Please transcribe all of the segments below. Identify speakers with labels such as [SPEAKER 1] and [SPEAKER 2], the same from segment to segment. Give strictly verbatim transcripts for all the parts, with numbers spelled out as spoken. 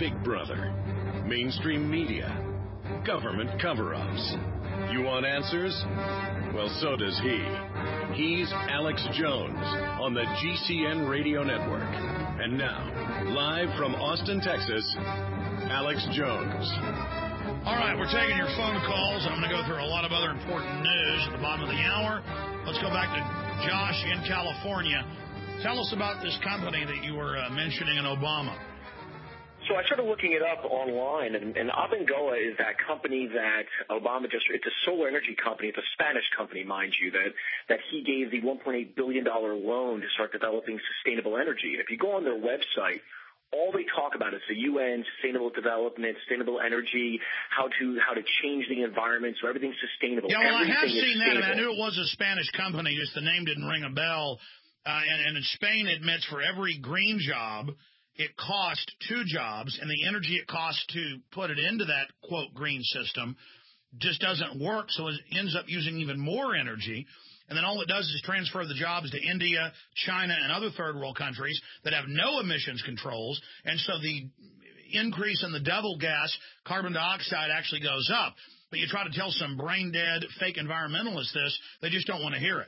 [SPEAKER 1] Big Brother, mainstream media, government cover-ups. You want answers? Well, so does he. He's Alex Jones on the G C N Radio Network. And now, live from Austin, Texas, Alex Jones.
[SPEAKER 2] All right, we're taking your phone calls. I'm going to go through a lot of other important news at the bottom of the hour. Let's go back to Josh in California. Tell us about this company that you were uh, mentioning in Obama.
[SPEAKER 3] So I started looking it up online, and, and Abengoa is that company that Obama just, it's a solar energy company. It's a Spanish company, mind you, that, that he gave the one point eight billion dollars loan to start developing sustainable energy. And if you go on their website, all they talk about is the U N, sustainable development, sustainable energy, how to how to change the environment so everything's sustainable.
[SPEAKER 2] Yeah, well,
[SPEAKER 3] Everything
[SPEAKER 2] I have seen that. I, mean, I knew it was a Spanish company, just the name didn't ring a bell. Uh, and, and in Spain admits for every green job, it cost two jobs, and the energy it costs to put it into that, quote, green system just doesn't work, so it ends up using even more energy. And then all it does is transfer the jobs to India, China, and other third world countries that have no emissions controls. And so the increase in the devil gas, carbon dioxide, actually goes up. But you try to tell some brain-dead fake environmentalists this, they just don't want to hear it.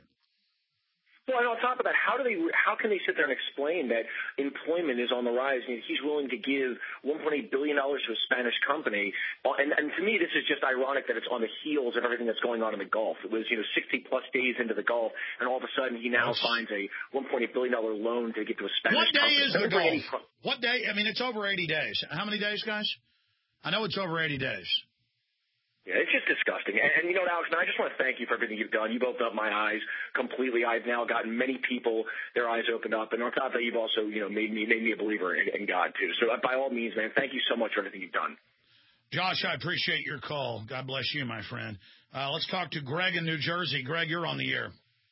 [SPEAKER 3] Well, and on top of that, how do they? How can they sit there and explain that employment is on the rise and he's willing to give one point eight billion dollars to a Spanish company? And, and to me, this is just ironic that it's on the heels of everything that's going on in the Gulf. It was, you know, sixty plus days into the Gulf, and all of a sudden he now That's... finds a one point eight billion dollars loan to get to a Spanish company.
[SPEAKER 2] What day
[SPEAKER 3] company.
[SPEAKER 2] is the Gulf? Any... What day? I mean, it's over eighty days. How many days, guys? I know it's over eighty days.
[SPEAKER 3] Yeah, it's just disgusting. And, and you know, Alex, man, I just want to thank you for everything you've done. You've opened up my eyes completely. I've now gotten many people their eyes opened up, and on top of that, you've also, you know, made me made me a believer in, in God too. So, uh, by all means, man, thank you so much for everything you've done.
[SPEAKER 2] Josh, I appreciate your call. God bless you, my friend. Uh, let's talk to Greg in New Jersey. Greg, you're on the air.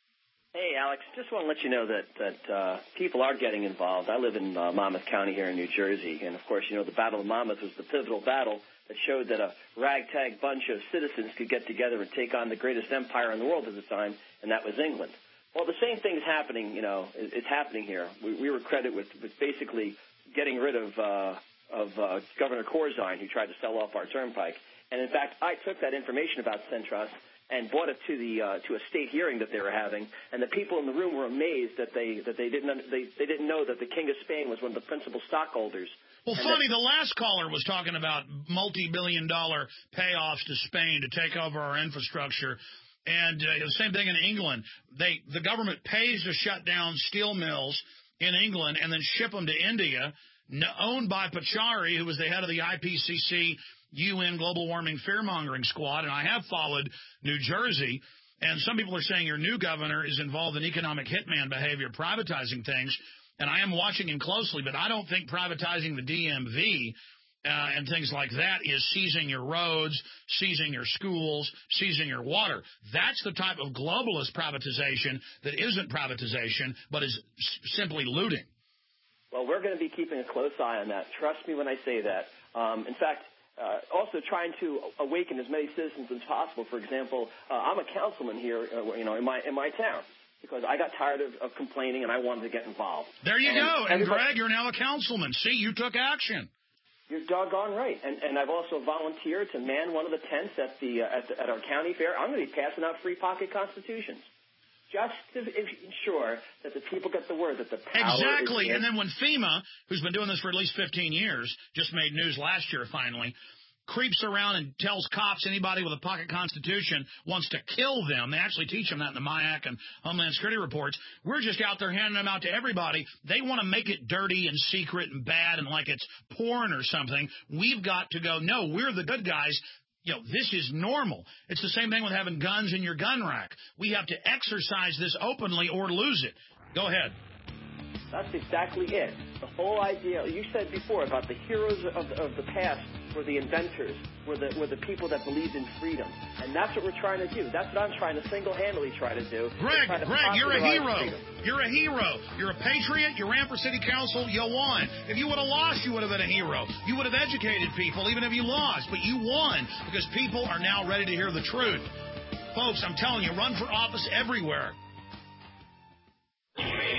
[SPEAKER 4] Hey, Alex, just want to let you know that that uh, people are getting involved. I live in uh, Monmouth County here in New Jersey, and of course, you know, the Battle of Monmouth was the pivotal battle that showed that a ragtag bunch of citizens could get together and take on the greatest empire in the world at the time, and that was England. Well, the same thing is happening, you know, it's happening here. We, we were credited with, with basically getting rid of uh, of uh, Governor Corzine, who tried to sell off our turnpike. And in fact, I took that information about Centros and brought it to the uh, to a state hearing that they were having, and the people in the room were amazed that they that they didn't they, they didn't know that the King of Spain was one of the principal stockholders.
[SPEAKER 2] Well, and funny, the last caller was talking about multi-billion dollar payoffs to Spain to take over our infrastructure. And uh, the same thing in England. They the government pays to shut down steel mills in England and then ship them to India, owned by Pachauri, who was the head of the I P C C U N Global Warming Fear-Mongering Squad. And I have followed New Jersey. And some people are saying your new governor is involved in economic hitman behavior, privatizing things. And I am watching him closely, but I don't think privatizing the D M V uh, and things like that is seizing your roads, seizing your schools, seizing your water. That's the type of globalist privatization that isn't privatization, but is s- simply looting.
[SPEAKER 4] Well, we're going to be keeping a close eye on that. Trust me when I say that. Um, in fact, uh, also trying to awaken as many citizens as possible. For example, uh, I'm a councilman here, uh, you know, in my in my town, because I got tired of, of complaining and I wanted to get involved.
[SPEAKER 2] There you and go. And, Greg, you're now a councilman. See, you took action.
[SPEAKER 4] You're doggone right. And, and I've also volunteered to man one of the tents at the, uh, at, the at our county fair. I'm going to be passing out free pocket constitutions, just to ensure that the people get the word that the power
[SPEAKER 2] Exactly.
[SPEAKER 4] is
[SPEAKER 2] and then when FEMA, who's been doing this for at least fifteen years, just made news last year finally, creeps around and tells cops anybody with a pocket constitution wants to kill them. They actually teach them that in the MIAC and Homeland Security reports. We're just out there handing them out to everybody. They want to make it dirty and secret and bad and like it's porn or something. We've got to go, no, we're the good guys. You know, this is normal. It's the same thing with having guns in your gun rack. We have to exercise this openly or lose it. Go ahead.
[SPEAKER 4] That's exactly it. The whole idea, you said before about the heroes of the, of the past were the inventors, were the were the people that believed in freedom. And that's what we're trying to do. That's what I'm trying to single-handedly try to do.
[SPEAKER 2] Greg,
[SPEAKER 4] to
[SPEAKER 2] Greg, you're a hero.
[SPEAKER 4] Freedom.
[SPEAKER 2] You're a hero. You're a patriot. You ran for city council. You won. If you would have lost, you would have been a hero. You would have educated people even if you lost. But you won because people are now ready to hear the truth. Folks, I'm telling you, run for office everywhere.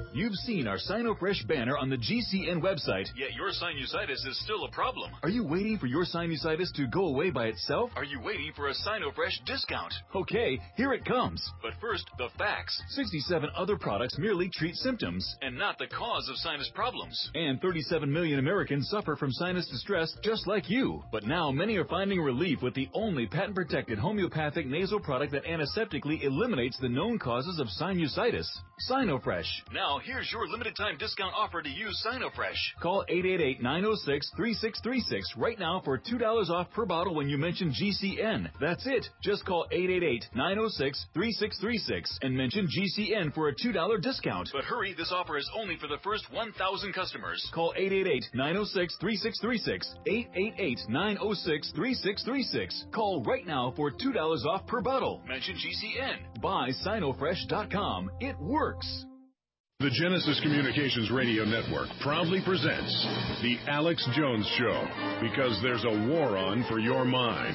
[SPEAKER 5] You've seen our SinoFresh banner on the G C N website,
[SPEAKER 6] yet your sinusitis is still a problem.
[SPEAKER 5] Are you waiting for your sinusitis to go away by itself?
[SPEAKER 6] Are you waiting for a SinoFresh discount?
[SPEAKER 5] Okay, here it comes.
[SPEAKER 6] But first, the facts.
[SPEAKER 5] sixty-seven other products merely treat symptoms,
[SPEAKER 6] and not the cause of sinus problems.
[SPEAKER 5] And thirty-seven million Americans suffer from sinus distress just like you. But now many are finding relief with the only patent-protected homeopathic nasal product that antiseptically eliminates the known causes of sinusitis. SinoFresh.
[SPEAKER 6] Now, here's your limited-time discount offer to use SinoFresh.
[SPEAKER 5] Call eight eight eight, nine oh six, three six three six right now for two dollars off per bottle when you mention G C N. That's it. Just call eight eight eight, nine oh six, three six three six and mention G C N for a two dollars discount.
[SPEAKER 6] But hurry, this offer is only for the first one thousand customers.
[SPEAKER 5] Call eight eight eight, nine oh six, three six three six, eight eight eight, nine oh six, three six three six. Call right now for two dollars off per bottle.
[SPEAKER 6] Mention G C N.
[SPEAKER 5] Buy Sinofresh dot com. It works.
[SPEAKER 1] The Genesis Communications Radio Network proudly presents The Alex Jones Show, because there's a war on for your mind.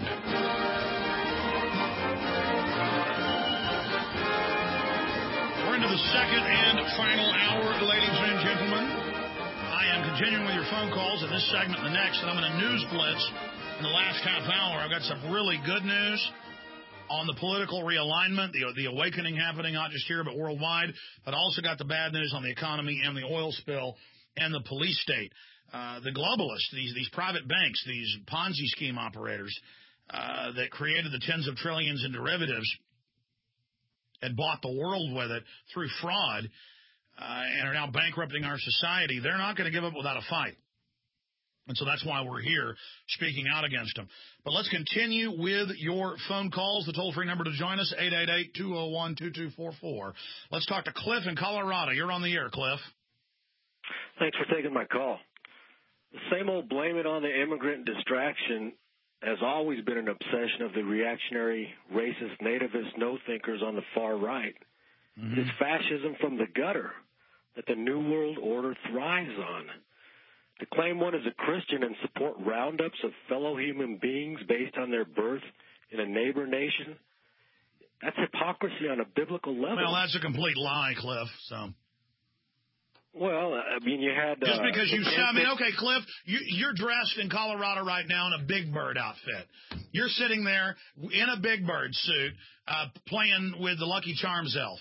[SPEAKER 2] We're into the second and final hour, ladies and gentlemen. I am continuing with your phone calls in this segment and the next, and I'm going to news blitz in the last half hour. I've got some really good news on the political realignment, the, the awakening happening not just here but worldwide, but also got the bad news on the economy and the oil spill and the police state. Uh, the globalists, these these private banks, these Ponzi scheme operators uh, that created the tens of trillions in derivatives and bought the world with it through fraud uh, and are now bankrupting our society, they're not going to give up without a fight. And so that's why we're here speaking out against them. But let's continue with your phone calls. The toll-free number to join us, eight eight eight, two oh one, two two four four. Let's talk to Cliff in Colorado. You're on the air, Cliff.
[SPEAKER 7] Thanks for taking my call. The same old blame it on the immigrant distraction has always been an obsession of the reactionary, racist, nativist, no-thinkers on the far right. Mm-hmm. It's fascism from the gutter that the New World Order thrives on. To claim one is a Christian and support roundups of fellow human beings based on their birth in a neighbor nation, that's hypocrisy on a biblical level.
[SPEAKER 2] Well, that's a complete lie, Cliff. So,
[SPEAKER 7] well, I mean, you had
[SPEAKER 2] just
[SPEAKER 7] uh,
[SPEAKER 2] because you. I mean, okay, Cliff, you, you're dressed in Colorado right now in a Big Bird outfit. You're sitting there in a Big Bird suit, uh, playing with the Lucky Charms elf.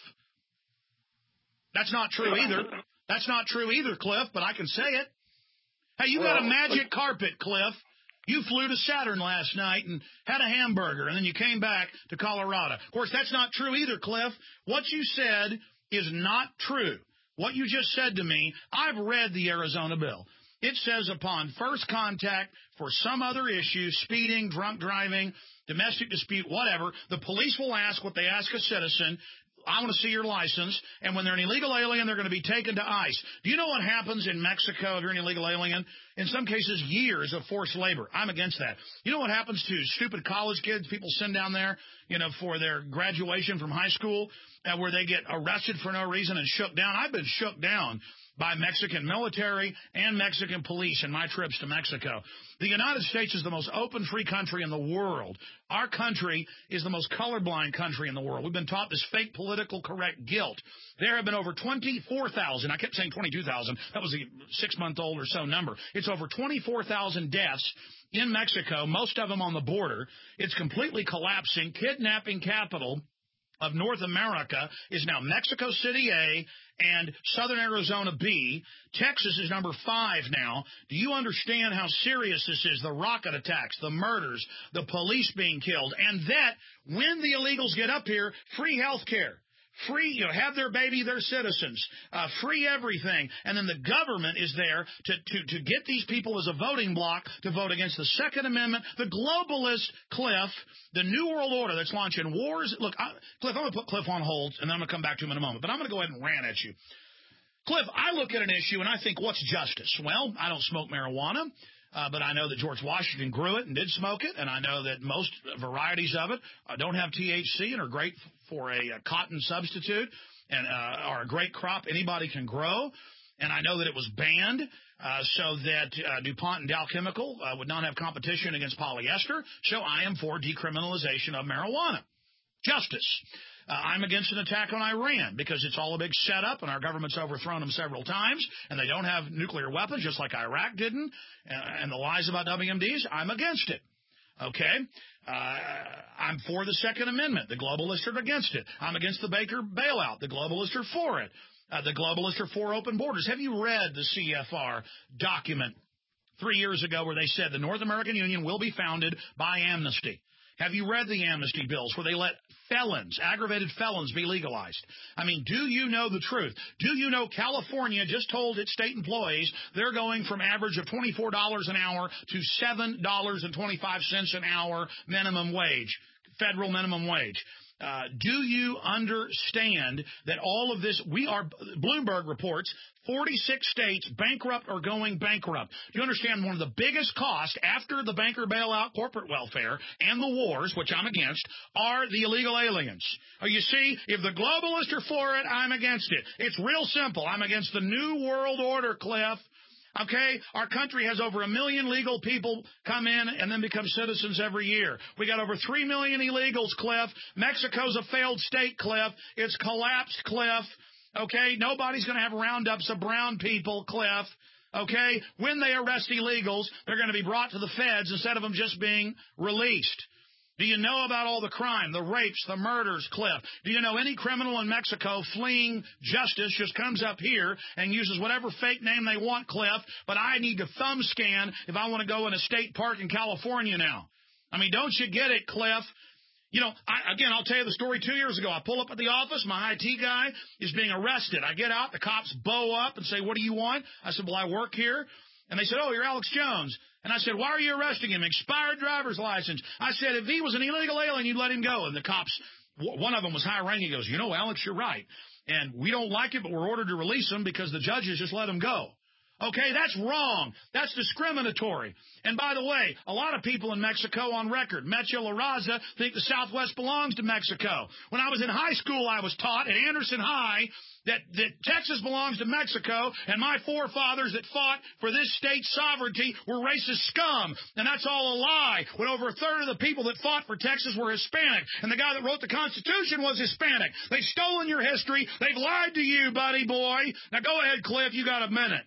[SPEAKER 2] That's not true either. That's not true either, Cliff. But I can say it. Hey, you got a magic carpet, Cliff. You flew to Saturn last night and had a hamburger, and then you came back to Colorado. Of course, that's not true either, Cliff. What you said is not true. What you just said to me, I've read the Arizona bill. It says upon first contact for some other issue, speeding, drunk driving, domestic dispute, whatever, the police will ask what they ask a citizen. I want to see your license, and when they're an illegal alien, they're going to be taken to ICE. Do you know what happens in Mexico if you're an illegal alien? In some cases, years of forced labor. I'm against that. You know what happens to stupid college kids people send down there, you know, for their graduation from high school, uh, where they get arrested for no reason and shook down? I've been shook down by Mexican military and Mexican police in my trips to Mexico. The United States is the most open, free country in the world. Our country is the most colorblind country in the world. We've been taught this fake political correct guilt. There have been over twenty-four thousand. I kept saying twenty-two thousand. That was a six-month-old or so number. It's over twenty-four thousand deaths in Mexico, most of them on the border. It's completely collapsing. Kidnapping capital of North America is now Mexico City A and Southern Arizona B. Texas is number five now. Do you understand how serious this is? The rocket attacks, the murders, the police being killed, and that when the illegals get up here, free health care. Free, you know, have their baby, their citizens, uh, free everything. And then the government is there to, to, to get these people as a voting bloc to vote against the Second Amendment, the globalist Cliff, the New World Order that's launching wars. Look, I, Cliff, I'm going to put Cliff on hold, and then I'm going to come back to him in a moment. But I'm going to go ahead and rant at you. Cliff, I look at an issue, and I think, what's justice? Well, I don't smoke marijuana. Uh, but I know that George Washington grew it and did smoke it, and I know that most varieties of it uh, don't have T H C and are great for a, a cotton substitute and uh, are a great crop anybody can grow. And I know that it was banned uh, so that uh, DuPont and Dow Chemical uh, would not have competition against polyester. So I am for decriminalization of marijuana. Justice. Uh, I'm against an attack on Iran because it's all a big setup, and our government's overthrown them several times, and they don't have nuclear weapons, just like Iraq didn't, and, and the lies about W M Ds. I'm against it. Okay? Uh, I'm for the Second Amendment. The globalists are against it. I'm against the Baker bailout. The globalists are for it. Uh, the globalists are for open borders. Have you read the C F R document three years ago where they said the North American Union will be founded by amnesty? Have you read the amnesty bills where they let felons, aggravated felons, be legalized? I mean, do you know the truth? Do you know California just told its state employees they're going from average of twenty-four dollars an hour to seven dollars and twenty-five cents an hour minimum wage, federal minimum wage? Uh, do you understand that all of this, we are, Bloomberg reports, forty-six states bankrupt or going bankrupt. Do you understand one of the biggest costs after the banker bailout, corporate welfare, and the wars, which I'm against, are the illegal aliens? Oh, you see, if the globalists are for it, I'm against it. It's real simple. I'm against the New World Order, Cliff. Okay, our country has over a million legal people come in and then become citizens every year. We got over three million illegals, Cliff. Mexico's a failed state, Cliff. It's collapsed, Cliff. Okay, nobody's going to have roundups of brown people, Cliff. Okay, when they arrest illegals, they're going to be brought to the feds instead of them just being released. Do you know about all the crime, the rapes, the murders, Cliff? Do you know any criminal in Mexico fleeing justice just comes up here and uses whatever fake name they want, Cliff, but I need to thumb scan if I want to go in a state park in California now? I mean, don't you get it, Cliff? You know, I, again, I'll tell you the story two years ago. I pull up at the office. My I T guy is being arrested. I get out. The cops bow up and say, what do you want? I said, well, I work here. And they said, oh, you're Alex Jones. And I said, why are you arresting him? Expired driver's license. I said, if he was an illegal alien, you'd let him go. And the cops, one of them was high-ranking. He goes, you know, Alex, you're right. And we don't like it, but we're ordered to release him because the judges just let him go. Okay, that's wrong. That's discriminatory. And by the way, a lot of people in Mexico on record, Mecha La Raza, think the Southwest belongs to Mexico. When I was in high school, I was taught at Anderson High that, that Texas belongs to Mexico, and my forefathers that fought for this state's sovereignty were racist scum. And that's all a lie, when over a third of the people that fought for Texas were Hispanic, and the guy that wrote the Constitution was Hispanic. They've stolen your history. They've lied to you, buddy boy. Now go ahead, Cliff. You got a minute.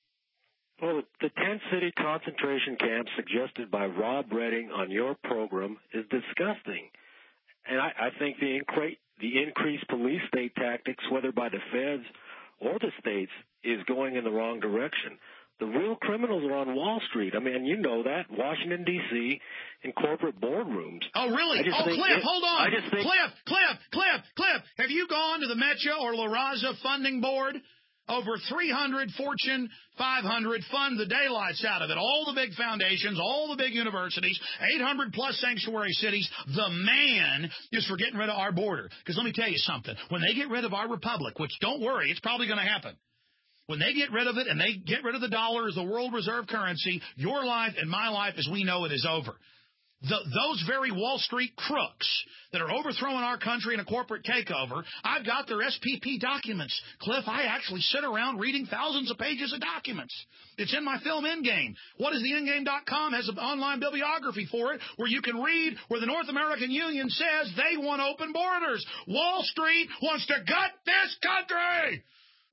[SPEAKER 7] Well, the tent-city concentration camp suggested by Rob Redding on your program is disgusting. And I, I think the, incre- the increased police state tactics, whether by the feds or the states, is going in the wrong direction. The real criminals are on Wall Street. I mean, you know that, Washington, D C, in corporate boardrooms.
[SPEAKER 2] Oh, really? Oh, Cliff, it, hold on. I just think, Cliff, Cliff, Cliff, Cliff, have you gone to the Mecha or La Raza funding board? Over three hundred Fortune five hundred fund the daylights out of it. All the big foundations, all the big universities, eight hundred plus sanctuary cities. The man is for getting rid of our border. Because let me tell you something. When they get rid of our republic, which don't worry, it's probably going to happen. When they get rid of it and they get rid of the dollar as the world reserve currency, your life and my life as we know it is over. The, those very Wall Street crooks that are overthrowing our country in a corporate takeover, I've got their S P P documents. Cliff, I actually sit around reading thousands of pages of documents. It's in my film Endgame. What is the endgame dot com has an online bibliography for it where you can read where the North American Union says they want open borders. Wall Street wants to gut this country.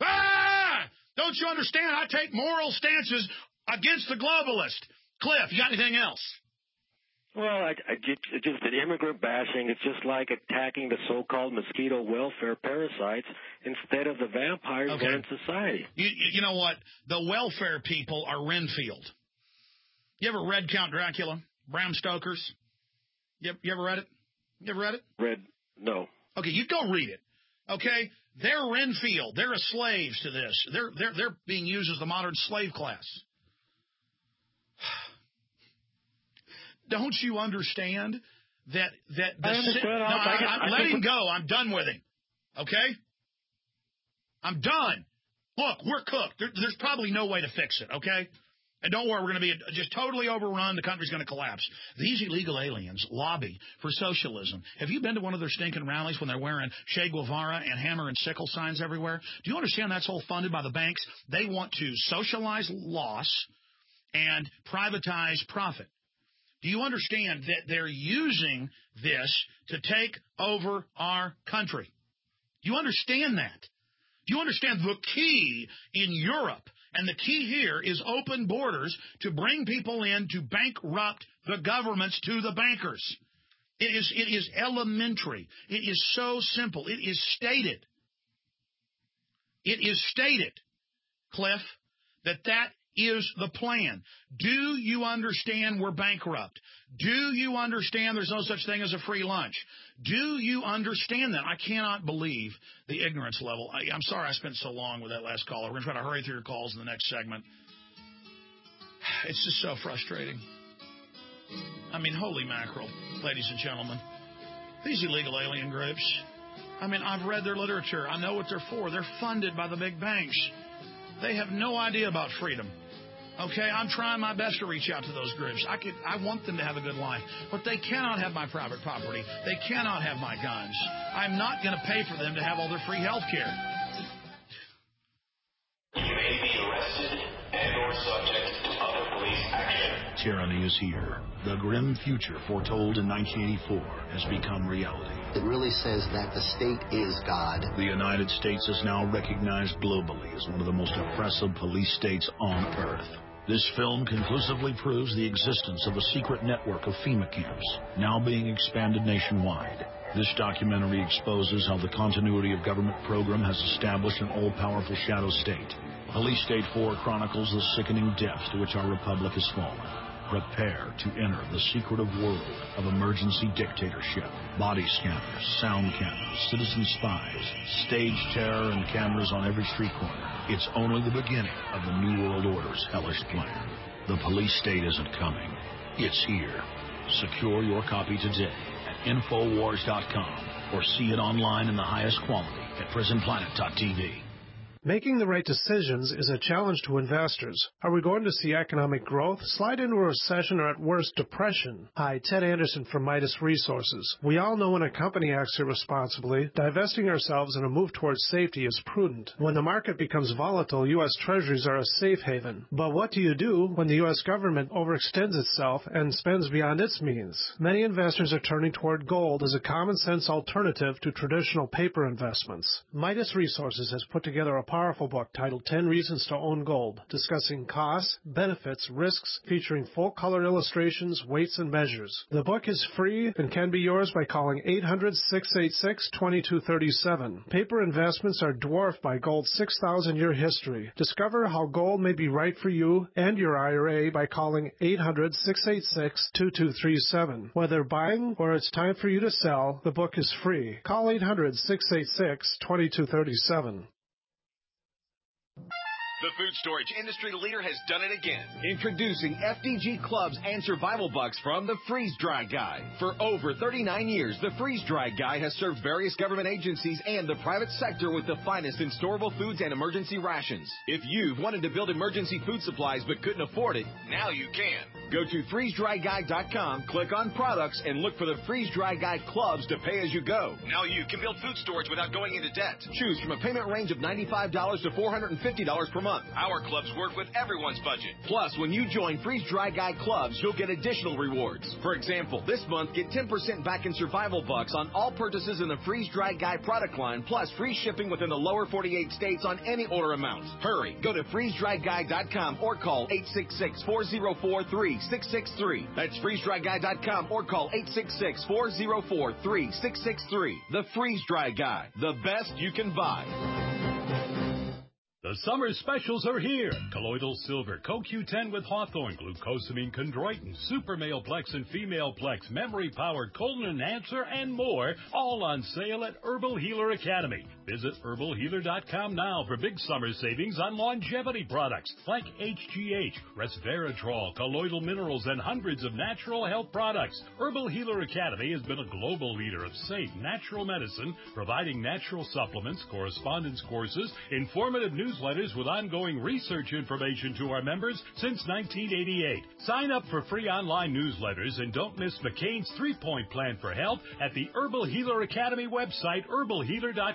[SPEAKER 2] Ah! Don't you understand? I take moral stances against the globalist. Cliff, you got anything else?
[SPEAKER 7] Well, I, I just, just an immigrant bashing. It's just like attacking the so-called mosquito welfare parasites instead of the vampires
[SPEAKER 2] okay.
[SPEAKER 7] in society.
[SPEAKER 2] You, you know what? The welfare people are Renfield. You ever read Count Dracula? Bram Stoker's? You, you ever read it? You ever read it?
[SPEAKER 7] Read, no.
[SPEAKER 2] Okay, you go read it. Okay? They're Renfield. They're slaves to this. They're, they're, they're being used as the modern slave class. Don't you understand that that the
[SPEAKER 7] I understand.
[SPEAKER 2] no, I, I, I,
[SPEAKER 7] I
[SPEAKER 2] let
[SPEAKER 7] think
[SPEAKER 2] him go. I'm done with him. Okay? I'm done. Look, we're cooked. There, there's probably no way to fix it, okay? And don't worry, we're going to be just totally overrun. The country's going to collapse. These illegal aliens lobby for socialism. Have you been to one of their stinking rallies when they're wearing Che Guevara and hammer and sickle signs everywhere? Do you understand that's all funded by the banks? They want to socialize loss and privatize profit. Do you understand that they're using this to take over our country? Do you understand that? Do you understand the key in Europe? And the key here is open borders to bring people in to bankrupt the governments to the bankers. It is, it is elementary. It is so simple. It is stated. It is stated, Cliff, that that is the plan. Do you understand we're bankrupt? Do you understand there's no such thing as a free lunch? Do you understand that? I cannot believe the ignorance level. I, I'm sorry I spent so long with that last caller. We're going to try to hurry through your calls in the next segment. It's just so frustrating. I mean, holy mackerel, ladies and gentlemen. These illegal alien groups, I mean, I've read their literature. I know what they're for. They're funded by the big banks. They have no idea about freedom. Okay, I'm trying my best to reach out to those groups. I could, I want them to have a good life, but they cannot have my private property. They cannot have my guns. I'm not going to pay for them to have all their free health care.
[SPEAKER 8] You may be arrested and or subject to other police action.
[SPEAKER 9] Tyranny is here. The grim future foretold in nineteen eighty-four has become reality.
[SPEAKER 10] It really says that the state is God.
[SPEAKER 9] The United States is now recognized globally as one of the most oppressive police states on earth. This film conclusively proves the existence of a secret network of FEMA camps, now being expanded nationwide. This documentary exposes how the continuity of government program has established an all-powerful shadow state. Police State four chronicles the sickening depths to which our republic has fallen. Prepare to enter the secretive world of emergency dictatorship. Body scanners, sound cameras, citizen spies, stage terror, and cameras on every street corner. It's only the beginning of the New World Order's hellish plan. The police state isn't coming. It's here. Secure your copy today at Infowars dot com or see it online in the highest quality at Prison Planet dot T V.
[SPEAKER 11] Making the right decisions is a challenge to investors. Are we going to see economic growth, slide into a recession, or at worst, depression? Hi, Ted Anderson from Midas Resources. We all know when a company acts irresponsibly, divesting ourselves in a move towards safety is prudent. When the market becomes volatile, U S Treasuries are a safe haven. But what do you do when the U S government overextends itself and spends beyond its means? Many investors are turning toward gold as a common-sense alternative to traditional paper investments. Midas Resources has put together a powerful book titled ten Reasons to Own Gold, discussing costs, benefits, risks, featuring full-color illustrations, weights, and measures. The book is free and can be yours by calling eight hundred, six eight six, two two three seven. Paper investments are dwarfed by gold's six thousand year history. Discover how gold may be right for you and your I R A by calling eight hundred, six eight six, two two three seven. Whether buying or it's time for you to sell, the book is free. Call eight hundred, six eight six, two two three seven.
[SPEAKER 6] The food storage industry leader has done it again.
[SPEAKER 12] Introducing F D G Clubs and Survival Bucks from the Freeze Dry Guy. For over thirty-nine years, the Freeze Dry Guy has served various government agencies and the private sector with the finest in storable foods and emergency rations. If you've wanted to build emergency food supplies but couldn't afford it, now you can. Go to freeze dry guy dot com, click on products, and look for the Freeze Dry Guy Clubs to pay as you go.
[SPEAKER 6] Now you can build food storage without going into debt.
[SPEAKER 12] Choose from a payment range of ninety-five dollars to four hundred fifty dollars per month.
[SPEAKER 6] Our clubs work with everyone's budget.
[SPEAKER 12] Plus, when you join Freeze Dry Guy Clubs, you'll get additional rewards. For example, this month, get ten percent back in Survival Bucks on all purchases in the Freeze Dry Guy product line, plus free shipping within the lower forty-eight states on any order amount. Hurry, go to freeze dry guy dot com or call eight six six, four zero four, three six six three. That's freeze dry guy dot com or call eight six six, four zero four, three six six three. The Freeze Dry Guy, the best you can buy.
[SPEAKER 13] The summer specials are here. Colloidal Silver, Co Q ten with Hawthorne, Glucosamine Chondroitin, Super Male Plex and Female Plex, Memory Powered Colon Enhancer, and more, all on sale at Herbal Healer Academy. Visit herbal healer dot com now for big summer savings on longevity products like H G H, Resveratrol, colloidal minerals, and hundreds of natural health products. Herbal Healer Academy has been a global leader of safe, natural medicine, providing natural supplements, correspondence courses, informative newsletters with ongoing research information to our members since nineteen eighty-eight. Sign up for free online newsletters and don't miss McCain's three-point plan for health at the Herbal Healer Academy website, herbal healer dot com.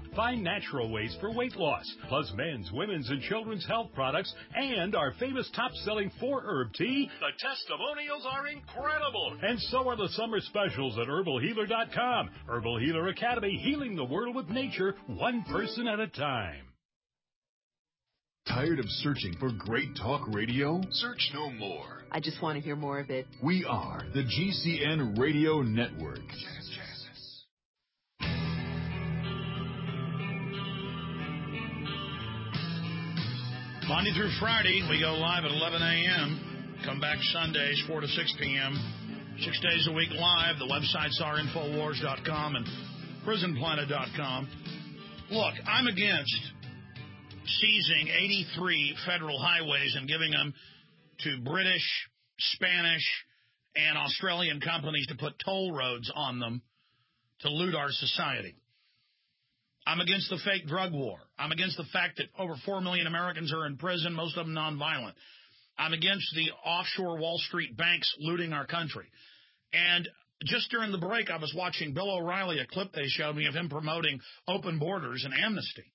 [SPEAKER 13] shop. Find natural ways for weight loss, plus men's, women's, and children's health products, and our famous top-selling four-herb tea.
[SPEAKER 6] The testimonials are incredible.
[SPEAKER 13] And so are the summer specials at herbal healer dot com. Herbal Healer Academy, healing the world with nature, one person at a time.
[SPEAKER 14] Tired of searching for great talk radio? Search no more.
[SPEAKER 15] I just want to hear more of it.
[SPEAKER 14] We are the G C N Radio Network.
[SPEAKER 2] Monday through Friday, we go live at eleven a.m. Come back Sundays, four to six p.m. Six days a week live. The websites are infowars dot com and prison planet dot com. Look, I'm against seizing eighty-three federal highways and giving them to British, Spanish, and Australian companies to put toll roads on them to loot our society. I'm against the fake drug war. I'm against the fact that over four million Americans are in prison, most of them nonviolent. I'm against the offshore Wall Street banks looting our country. And just during the break, I was watching Bill O'Reilly, a clip they showed me of him promoting open borders and amnesty.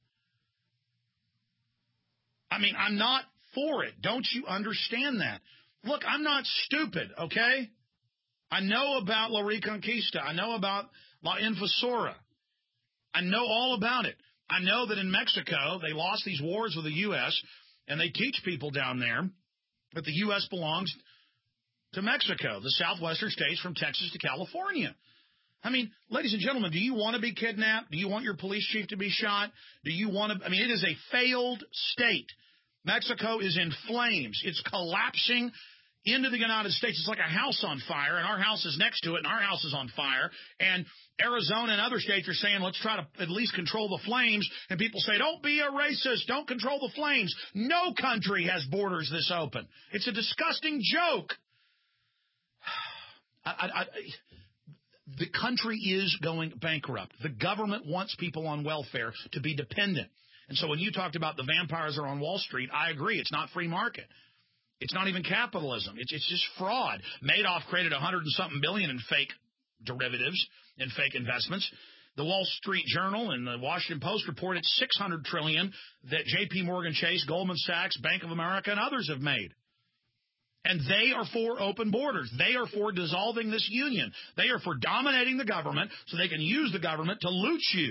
[SPEAKER 2] I mean, I'm not for it. Don't you understand that? Look, I'm not stupid, okay? I know about La Reconquista. I know about La Infosora. I know all about it. I know that in Mexico, they lost these wars with the U S, and they teach people down there that the U S belongs to Mexico, the southwestern states from Texas to California. I mean, ladies and gentlemen, do you want to be kidnapped? Do you want your police chief to be shot? Do you want to? I mean, it is a failed state. Mexico is in flames. It's collapsing into the United States. It's like a house on fire, and our house is next to it, and our house is on fire. And Arizona and other states are saying, let's try to at least control the flames. And people say, don't be a racist. Don't control the flames. No country has borders this open. It's a disgusting joke. I, I, I, the country is going bankrupt. The government wants people on welfare to be dependent. And so when you talked about the vampires are on Wall Street, I agree. It's not free market. It's not even capitalism. It's, it's just fraud. Madoff created a hundred and something billion in fake derivatives and fake investments. The Wall Street Journal and the Washington Post reported six hundred trillion dollars that J P Morgan Chase, Goldman Sachs, Bank of America, and others have made. And they are for open borders. They are for dissolving this union. They are for dominating the government so they can use the government to loot you.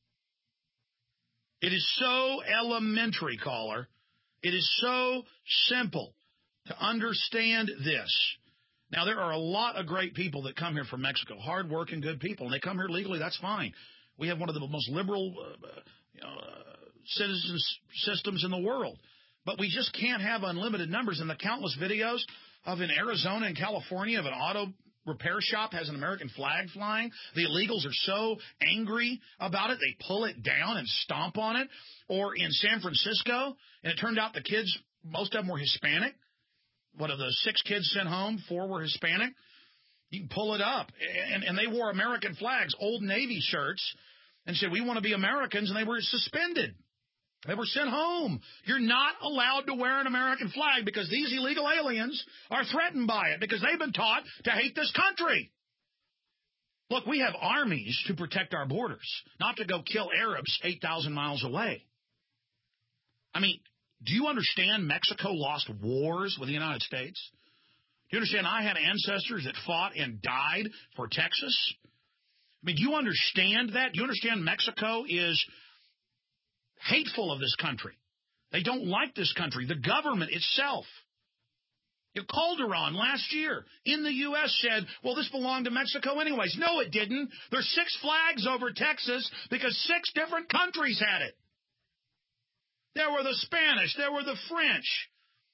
[SPEAKER 2] It is so elementary, caller. It is so simple to understand this. Now, there are a lot of great people that come here from Mexico, hard-working, good people, and they come here legally. That's fine. We have one of the most liberal uh, you know, uh, citizen systems in the world. But we just can't have unlimited numbers. And the countless videos of in Arizona and California of an auto repair shop has an American flag flying. The illegals are so angry about it, they pull it down and stomp on it. Or in San Francisco, and it turned out the kids, most of them were Hispanic. What of the six kids sent home, four were Hispanic. You can pull it up. And, and they wore American flags, Old Navy shirts, and said, we want to be Americans, and they were suspended. They were sent home. You're not allowed to wear an American flag because these illegal aliens are threatened by it because they've been taught to hate this country. Look, we have armies to protect our borders, not to go kill Arabs eight thousand miles away. I mean, do you understand Mexico lost wars with the United States? Do you understand I had ancestors that fought and died for Texas? I mean, do you understand that? Do you understand Mexico is hateful of this country? They don't like this country, the government itself. Calderon last year in the U S said, well, this belonged to Mexico anyways. No, it didn't. There's six flags over Texas because six different countries had it. There were the Spanish. There were the French.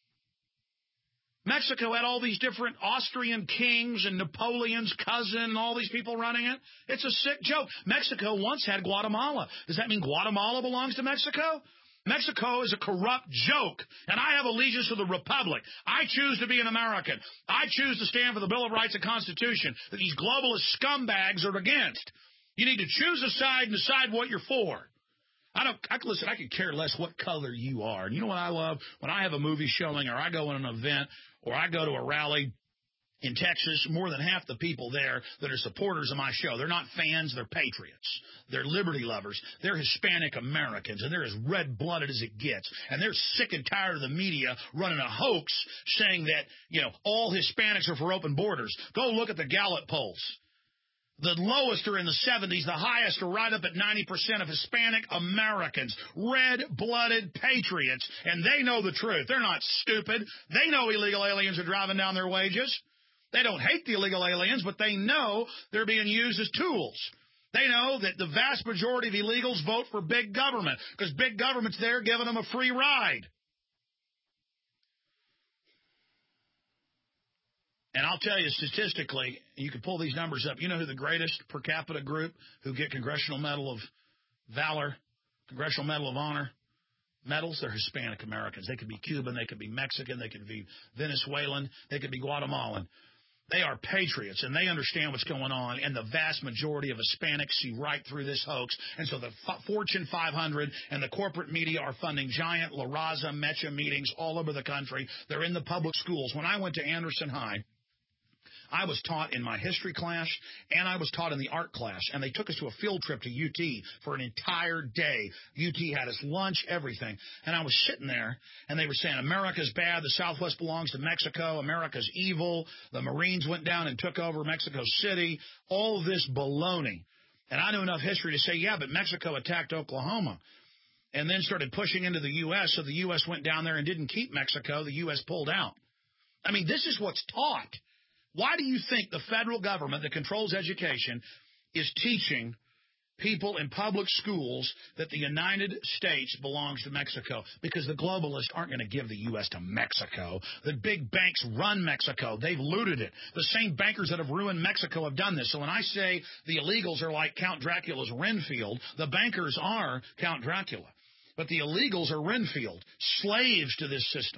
[SPEAKER 2] Mexico had all these different Austrian kings and Napoleon's cousin and all these people running it. It's a sick joke. Mexico once had Guatemala. Does that mean Guatemala belongs to Mexico? Mexico is a corrupt joke, and I have allegiance to the Republic. I choose to be an American. I choose to stand for the Bill of Rights and Constitution that these globalist scumbags are against. You need to choose a side and decide what you're for. I don't, I, listen, I could care less what color you are. And you know what I love? When I have a movie showing or I go in an event or I go to a rally in Texas, more than half the people there that are supporters of my show, they're not fans, they're patriots. They're liberty lovers. They're Hispanic Americans, and they're as red-blooded as it gets. And they're sick and tired of the media running a hoax saying that, you know, all Hispanics are for open borders. Go look at the Gallup polls. The lowest are in the seventies. The highest are right up at ninety percent of Hispanic Americans, red-blooded patriots, and they know the truth. They're not stupid. They know illegal aliens are driving down their wages. They don't hate the illegal aliens, but they know they're being used as tools. They know that the vast majority of illegals vote for big government because big government's there giving them a free ride. And I'll tell you, statistically, you can pull these numbers up. You know who the greatest per capita group who get Congressional Medal of Valor, Congressional Medal of Honor medals? They're Hispanic Americans. They could be Cuban. They could be Mexican. They could be Venezuelan. They could be Guatemalan. They are patriots, and they understand what's going on, and the vast majority of Hispanics see right through this hoax. And so the Fortune five hundred and the corporate media are funding giant La Raza, Mecha meetings all over the country. They're in the public schools. When I went to Anderson High, I was taught in my history class, and I was taught in the art class, and they took us to a field trip to U T for an entire day. U T had us lunch, everything, and I was sitting there, and they were saying, America's bad, the Southwest belongs to Mexico, America's evil, the Marines went down and took over Mexico City, all of this baloney. And I knew enough history to say, yeah, but Mexico attacked Oklahoma and then started pushing into the U S, so the U S went down there and didn't keep Mexico. The U S pulled out. I mean, this is what's taught. Why do you think the federal government that controls education is teaching people in public schools that the United States belongs to Mexico? Because the globalists aren't going to give the U S to Mexico. The big banks run Mexico. They've looted it. The same bankers that have ruined Mexico have done this. So when I say the illegals are like Count Dracula's Renfield, the bankers are Count Dracula. But the illegals are Renfield, slaves to this system,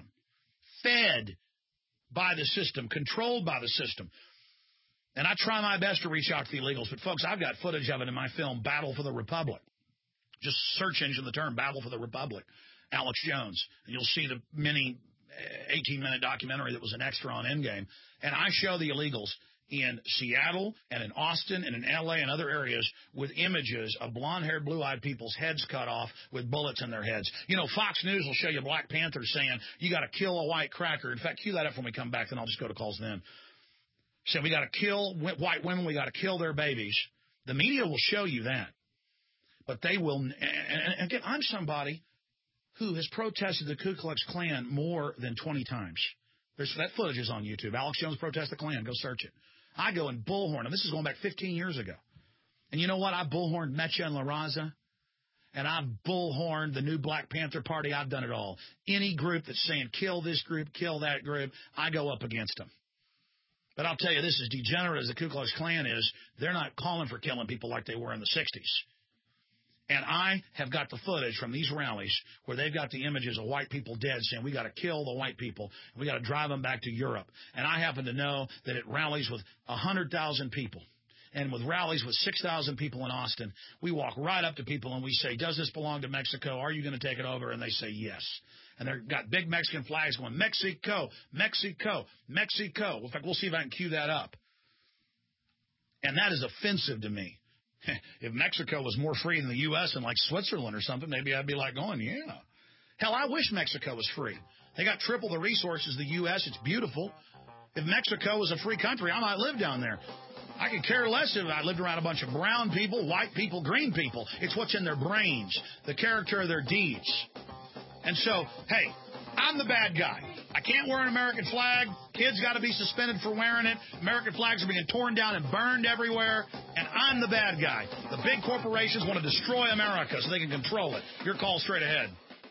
[SPEAKER 2] fed by the system, controlled by the system. And I try my best to reach out to the illegals. But, folks, I've got footage of it in my film, Battle for the Republic. Just search engine the term, Battle for the Republic, Alex Jones. And you'll see the mini eighteen-minute documentary that was an extra on Endgame. And I show the illegals in Seattle and in Austin and in L A and other areas with images of blonde-haired, blue-eyed people's heads cut off with bullets in their heads. You know, Fox News will show you Black Panthers saying, you got to kill a white cracker. In fact, cue that up when we come back, then I'll just go to calls then. Saying we got to kill white women, we got to kill their babies. The media will show you that. But they will, and, and again, I'm somebody who has protested the Ku Klux Klan more than twenty times. There's, that footage is on YouTube. Alex Jones Protest the Klan. Go search it. I go and bullhorn, and this is going back fifteen years ago. And you know what? I bullhorned Mecha and La Raza, and I've bullhorned the new Black Panther Party. I've done it all. Any group that's saying kill this group, kill that group, I go up against them. But I'll tell you, this is degenerate as the Ku Klux Klan is. They're not calling for killing people like they were in the sixties. And I have got the footage from these rallies where they've got the images of white people dead saying we got to kill the white people. And we got to drive them back to Europe. And I happen to know that at rallies with one hundred thousand people and with rallies with six thousand people in Austin, we walk right up to people and we say, does this belong to Mexico? Are you going to take it over? And they say yes. And they've got big Mexican flags going, Mexico, Mexico, Mexico. In fact, we'll see if I can cue that up. And that is offensive to me. If Mexico was more free than the U S and like Switzerland or something, maybe I'd be like going, yeah. Hell, I wish Mexico was free. They got triple the resources of the U S It's beautiful. If Mexico was a free country, I might live down there. I could care less if I lived around a bunch of brown people, white people, green people. It's what's in their brains, the character of their deeds. And so, hey, I'm the bad guy. I can't wear an American flag. Kids got to be suspended for wearing it. American flags are being torn down and burned everywhere. And I'm the bad guy. The big corporations want to destroy America so they can control it. Your call straight ahead.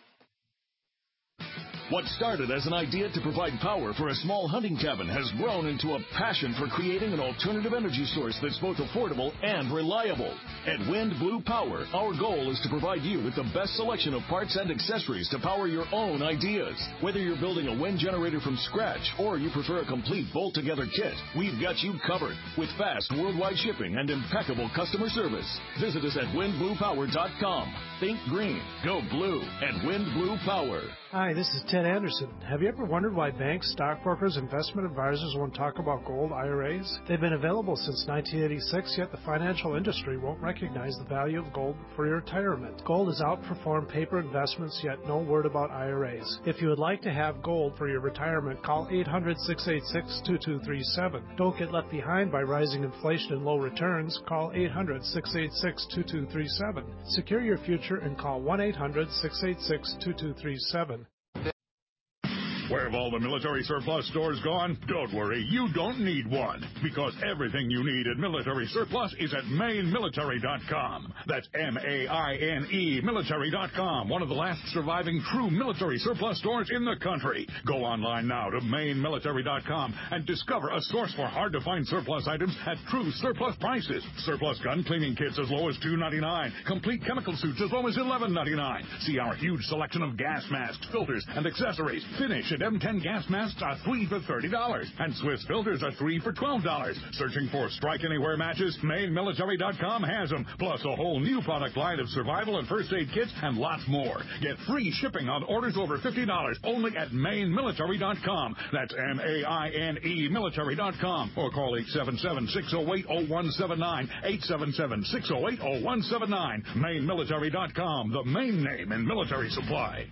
[SPEAKER 5] What started as an idea to provide power for a small hunting cabin has grown into a passion for creating an alternative energy source that's both affordable and reliable. At Wind Blue Power, our goal is to provide you with the best selection of parts and accessories to power your own ideas. Whether you're building a wind generator from scratch or you prefer a complete bolt-together kit, we've got you covered with fast worldwide shipping and impeccable customer service. Visit us at wind blue power dot com. Think green, go blue at Wind Blue Power.
[SPEAKER 11] Hi, this is Ted Ted Anderson. Have you ever wondered why banks, stockbrokers, investment advisors won't talk about gold I R As? They've been available since nineteen eighty-six, yet the financial industry won't recognize the value of gold for your retirement. Gold has outperformed paper investments, yet no word about I R As. If you would like to have gold for your retirement, call eight hundred, six eight six, two two three seven. Don't get left behind by rising inflation and low returns. Call eight hundred, six eight six, two two three seven. Secure your future and call one eight hundred, six eight six, two two three seven.
[SPEAKER 15] Where have all the military surplus stores gone? Don't worry, you don't need one, because everything you need at Military Surplus is at Maine Military dot com. That's M A I N E Military dot com, one of the last surviving true military surplus stores in the country. Go online now to Maine Military dot com and discover a source for hard-to-find surplus items at true surplus prices. Surplus gun cleaning kits as low as two ninety-nine, complete chemical suits as low as eleven ninety-nine. See our huge selection of gas masks, filters, and accessories. Finish at M ten gas masks are three for thirty dollars, and Swiss filters are three for twelve dollars. Searching for Strike Anywhere matches? Maine Military dot com has them, plus a whole new product line of survival and first aid kits and lots more. Get free shipping on orders over fifty dollars only at Maine Military dot com. That's M A I N E Military dot com, or call eight seven seven, six oh eight, oh one seven nine, eight seven seven, six oh eight, oh one seven nine. Maine Military dot com, the main name in military supply.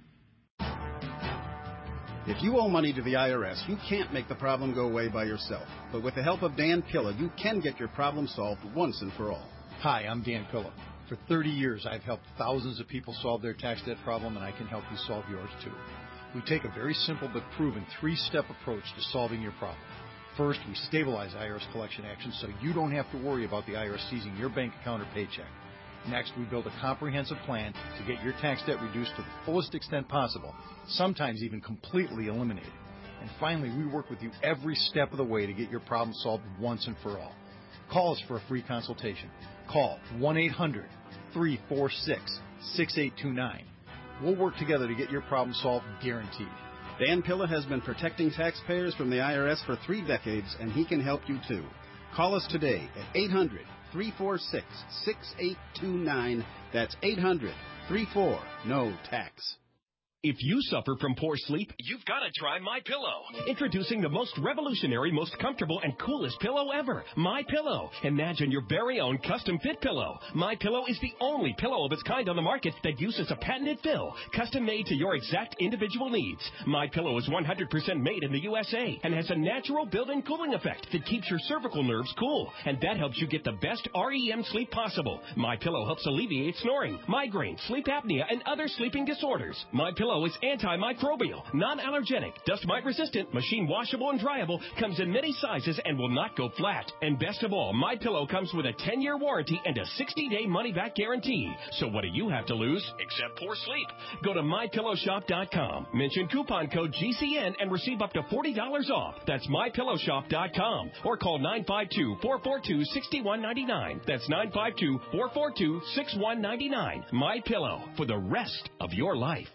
[SPEAKER 16] If you owe money to the I R S, you can't make the problem go away by yourself. But with the help of Dan Pilla, you can get your problem solved once and for all.
[SPEAKER 17] Hi, I'm Dan Pilla. For thirty years, I've helped thousands of people solve their tax debt problem, and I can help you solve yours too. We take a very simple but proven three-step approach to solving your problem. First, we stabilize I R S collection actions so you don't have to worry about the I R S seizing your bank account or paycheck. Next, we build a comprehensive plan to get your tax debt reduced to the fullest extent possible, sometimes even completely eliminated. And finally, we work with you every step of the way to get your problem solved once and for all. Call us for a free consultation. Call one eight hundred, three four six, six eight two nine. We'll work together to get your problem solved, guaranteed.
[SPEAKER 16] Dan Pilla has been protecting taxpayers from the I R S for three decades, and he can help you too. Call us today at eight hundred, three four six, six eight two nine. That's eight hundred, three four, N O tax.
[SPEAKER 18] If you suffer from poor sleep, you've got to try MyPillow. Introducing the most revolutionary, most comfortable, and coolest pillow ever, MyPillow. Imagine your very own custom-fit pillow. MyPillow is the only pillow of its kind on the market that uses a patented fill, custom-made to your exact individual needs. MyPillow is one hundred percent made in the U S A and has a natural built-in cooling effect that keeps your cervical nerves cool, and that helps you get the best R E M sleep possible. MyPillow helps alleviate snoring, migraine, sleep apnea, and other sleeping disorders. MyPillow is antimicrobial, non-allergenic, dust mite resistant, machine washable and dryable, comes in many sizes and will not go flat. And best of all, MyPillow comes with a ten-year warranty and a sixty-day money-back guarantee. So what do you have to lose except poor sleep? Go to my pillow shop dot com, mention coupon code G C N and receive up to forty dollars off. That's my pillow shop dot com, or call nine five two, four four two, six one nine nine. That's nine five two, four four two, six one nine nine. MyPillow, for the rest of your life.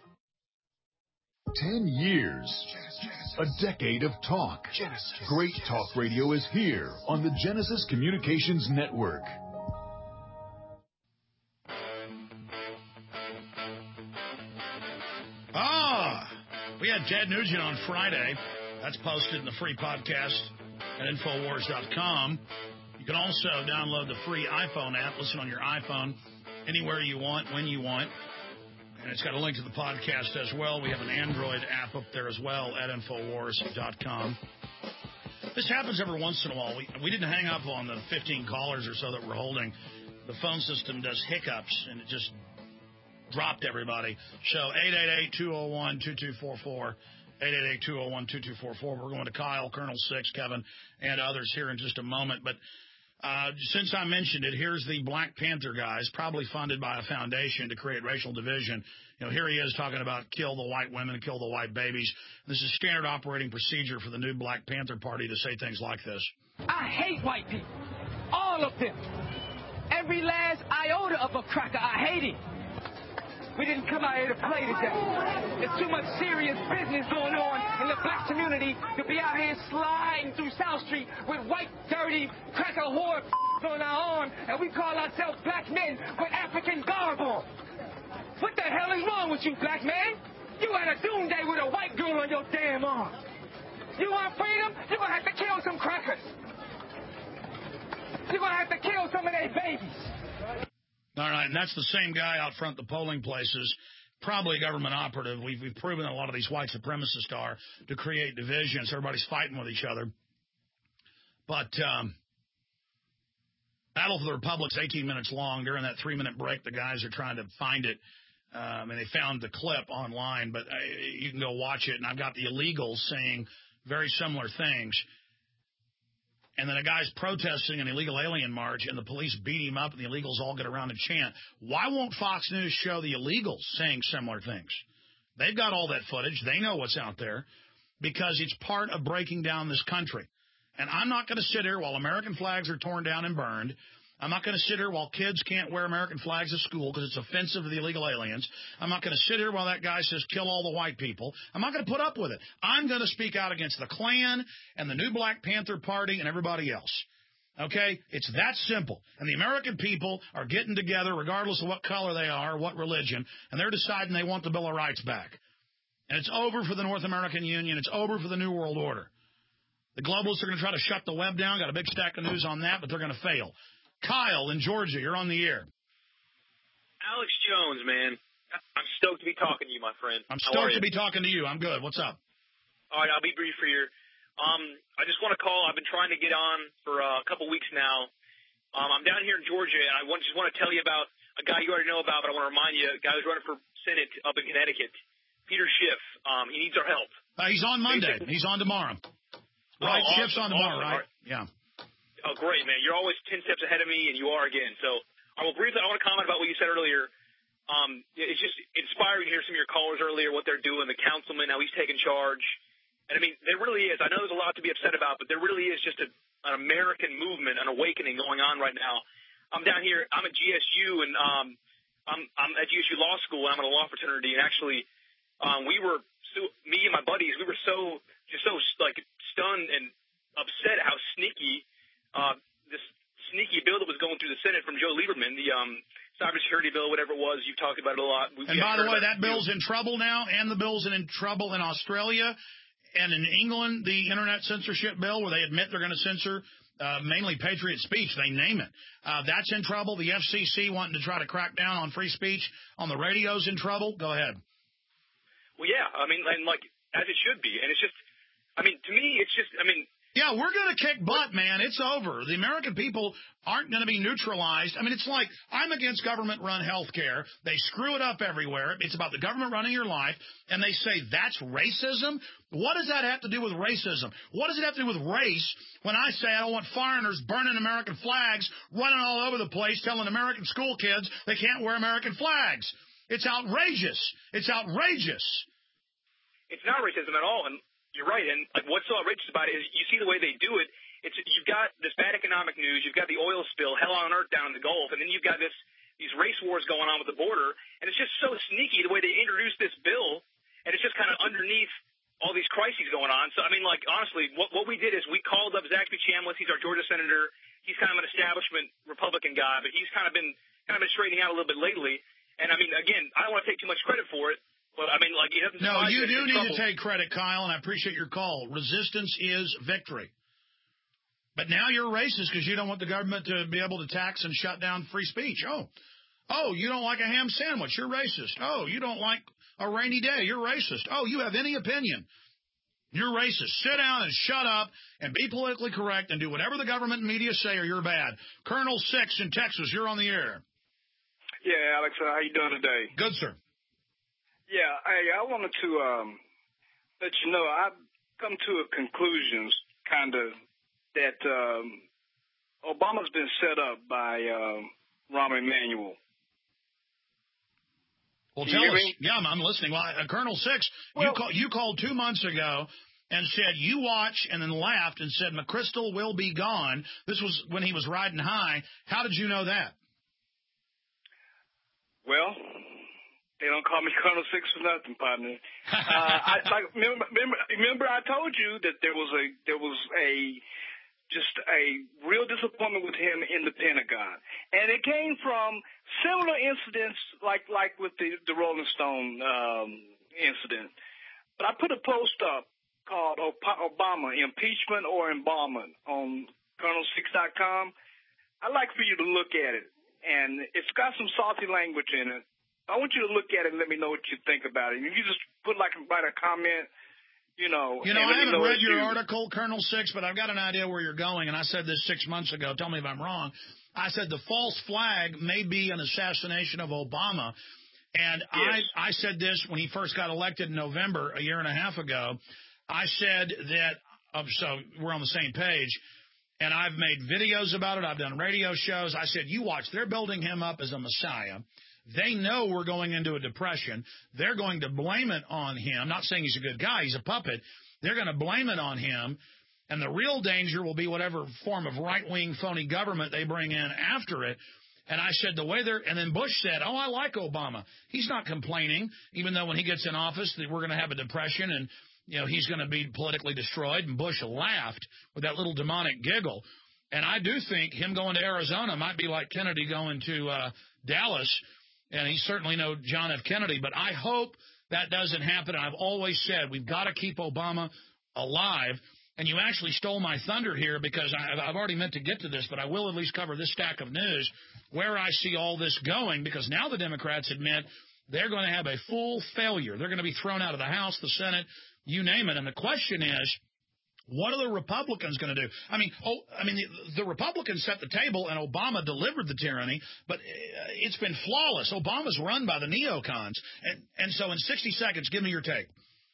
[SPEAKER 14] Ten years. A decade of talk. Great talk radio is here on the Genesis Communications Network.
[SPEAKER 2] Ah, we had Ted Nugent on Friday. That's posted in the free podcast at Infowars dot com. You can also download the free iPhone app, listen on your iPhone anywhere you want, when you want. And it's got a link to the podcast as well. We have an Android app up there as well at Infowars dot com. This happens every once in a while. We, we didn't hang up on the fifteen callers or so that we're holding. The phone system does hiccups, and it just dropped everybody. So eight eight eight, two oh one, two two four four, eight eight eight, two oh one, two two four four. We're going to Kyle, Colonel Six, Kevin, and others here in just a moment. But Uh, since I mentioned it, here's the Black Panther guys, probably funded by a foundation to create racial division. You know, here he is talking about kill the white women, kill the white babies. This is standard operating procedure for the new Black Panther Party to say things like this.
[SPEAKER 19] I hate white people. All of them. Every last iota of a cracker, I hate it. We didn't come out here to play today. There's too much serious business going on in the black community to be out here sliding through South Street with white, dirty, cracker whore on our arm, and we call ourselves black men with African garb on. What the hell is wrong with you, black man? You had a doom day with a jewel on your damn arm. You want freedom? You're going to have to kill some crackers. You're going to have to kill some of their babies.
[SPEAKER 2] All right, and that's the same guy out front the polling places, probably a government operative. We've, we've proven that a lot of these white supremacists are to create divisions. Everybody's fighting with each other. But um, Battle for the Republic's eighteen minutes long. During that three-minute break, the guys are trying to find it. Um, and they found the clip online, but uh, you can go watch it. And I've got the illegals saying very similar things. And then a guy's protesting an illegal alien march, and the police beat him up, and the illegals all get around and chant. Why won't Fox News show the illegals saying similar things? They've got all that footage. They know what's out there because it's part of breaking down this country. And I'm not going to sit here while American flags are torn down and burned. I'm not going to sit here while kids can't wear American flags at school because it's offensive to the illegal aliens. I'm not going to sit here while that guy says kill all the white people. I'm not going to put up with it. I'm going to speak out against the Klan and the new Black Panther Party and everybody else. Okay? It's that simple. And the American people are getting together regardless of what color they are, what religion, and they're deciding they want the Bill of Rights back. And it's over for the North American Union. It's over for the New World Order. The globalists are going to try to shut the web down. Got a big stack of news on that, but they're going to fail. Kyle in Georgia, you're on the air.
[SPEAKER 20] Alex Jones, man. I'm stoked to be talking to you, my friend.
[SPEAKER 2] I'm stoked to be talking to you. I'm good. What's up?
[SPEAKER 20] All right, I'll be brief for you. Um, I just want to call. I've been trying to get on for uh, a couple weeks now. Um, I'm down here in Georgia, and I want, just want to tell you about a guy you already know about, but I want to remind you, a guy who's running for Senate up in Connecticut, Peter Schiff. Um, he needs our help.
[SPEAKER 2] Uh, he's on Monday. He's on tomorrow. Right,
[SPEAKER 20] oh,
[SPEAKER 2] Schiff's
[SPEAKER 20] awesome,
[SPEAKER 2] on tomorrow,
[SPEAKER 20] awesome.
[SPEAKER 2] right? Yeah.
[SPEAKER 20] Oh, great, man. You're always ten steps ahead of me, and you are again. So I will briefly, I want to comment about what you said earlier. Um, it's just inspiring to hear some of your callers earlier, what they're doing, the councilman, how he's taking charge. And, I mean, there really is. I know there's a lot to be upset about, but there really is just a, an American movement, an awakening going on right now. I'm down here. I'm at G S U, and um, I'm, I'm at G S U Law School, and I'm in a law fraternity. And actually, um, we were, so, me and my buddies, we were so, just so, like, stunned and upset at how sneaky Uh, this sneaky bill that was going through the Senate from Joe Lieberman, the um, cybersecurity bill, whatever it was. You've talked about it a lot. We,
[SPEAKER 2] and by the way, that bill's in trouble now, and the bill's in trouble in Australia. And in England, the internet censorship bill, where they admit they're going to censor uh, mainly patriot speech, they name it. Uh, that's in trouble. The F C C wanting to try to crack down on free speech on the radio's in trouble. Go ahead.
[SPEAKER 20] Well, yeah, I mean, and like, as it should be. And it's just, I mean, to me, it's just, I mean,
[SPEAKER 2] yeah, we're going to kick butt, man. It's over. The American people aren't going to be neutralized. I mean, it's like I'm against government-run health care. They screw it up everywhere. It's about the government running your life, and they say that's racism? What does that have to do with racism? What does it have to do with race when I say I don't want foreigners burning American flags, running all over the place, telling American school kids they can't wear American flags? It's outrageous. It's outrageous.
[SPEAKER 20] It's not racism at all, and you're right, and like what's so outrageous about it is you see the way they do it. It's you've got this bad economic news, you've got the oil spill, hell on earth down in the Gulf, and then you've got this these race wars going on with the border, and it's just so sneaky the way they introduced this bill, and it's just kind of underneath all these crises going on. So I mean, like honestly, what what we did is we called up Zachary Chambliss. He's our Georgia senator. He's kind of an establishment Republican guy, but he's kind of been kind of been straightening out a little bit lately. And I mean, again, I don't want to take too much credit for it. Well, I mean, like, it doesn't
[SPEAKER 2] no, you do need
[SPEAKER 20] trouble.
[SPEAKER 2] to take credit, Kyle, and I appreciate your call. Resistance is victory. But now you're racist because you don't want the government to be able to tax and shut down free speech. Oh, oh, you don't like a ham sandwich. You're racist. Oh, you don't like a rainy day. You're racist. Oh, you have any opinion. You're racist. Sit down and shut up and be politically correct and do whatever the government and media say or you're bad. Colonel Six in Texas, you're on the air.
[SPEAKER 21] Yeah, Alex, how you doing today?
[SPEAKER 2] Good, sir.
[SPEAKER 21] Yeah, hey, I wanted to um, let you know I've come to a conclusion, kind of, that um, Obama's been set up by um, Rahm Emanuel.
[SPEAKER 2] Well,
[SPEAKER 21] Can
[SPEAKER 2] tell
[SPEAKER 21] you
[SPEAKER 2] us.
[SPEAKER 21] hear me?
[SPEAKER 2] Yeah, I'm, I'm listening. Well, uh, Colonel Six,
[SPEAKER 21] Well,
[SPEAKER 2] you, call, you called two months ago and said you watch and then laughed and said McChrystal will be gone. This was when he was riding high. How did you know that?
[SPEAKER 21] Well, they don't call me Colonel Six for nothing, partner. uh, I like remember, remember, remember I told you that there was a there was a just a real disappointment with him in the Pentagon, and it came from similar incidents like like with the the Rolling Stone um, incident. But I put a post up called Obama, Impeachment or Embalmment on Colonel Six dot com. I'd like for you to look at it. And it's got some salty language in it. I want you to look at it and let me know what you think about it. If you just put like write a comment, you know.
[SPEAKER 2] You know, I haven't
[SPEAKER 21] know
[SPEAKER 2] read your
[SPEAKER 21] you...
[SPEAKER 2] article, Colonel Six, but I've got an idea where you're going. And I said this six months ago. Tell me if I'm wrong. I said the false flag may be an assassination of Obama. And yes. I, I said this when he first got elected in November, a year and a half ago. I said that, um, so we're on the same page. And I've made videos about it. I've done radio shows. I said, you watch. They're building him up as a messiah. They know we're going into a depression. They're going to blame it on him. Not saying he's a good guy. He's a puppet. They're going to blame it on him. And the real danger will be whatever form of right-wing phony government they bring in after it. And I said the way they're – and then Bush said, oh, I like Obama. He's not complaining, even though when he gets in office that we're going to have a depression and – you know, he's going to be politically destroyed. And Bush laughed with that little demonic giggle. And I do think him going to Arizona might be like Kennedy going to uh, Dallas. And he's certainly no John F. Kennedy. But I hope that doesn't happen. And I've always said we've got to keep Obama alive. And you actually stole my thunder here because I, I've already meant to get to this, but I will at least cover this stack of news where I see all this going, because now the Democrats admit they're going to have a full failure. They're going to be thrown out of the House, the Senate, you name it. And the question is, what are the Republicans going to do? I mean, oh, I mean, the, the Republicans set the table and Obama delivered the tyranny, but it's been flawless. Obama's run by the neocons. And, and so in sixty seconds, give me your take.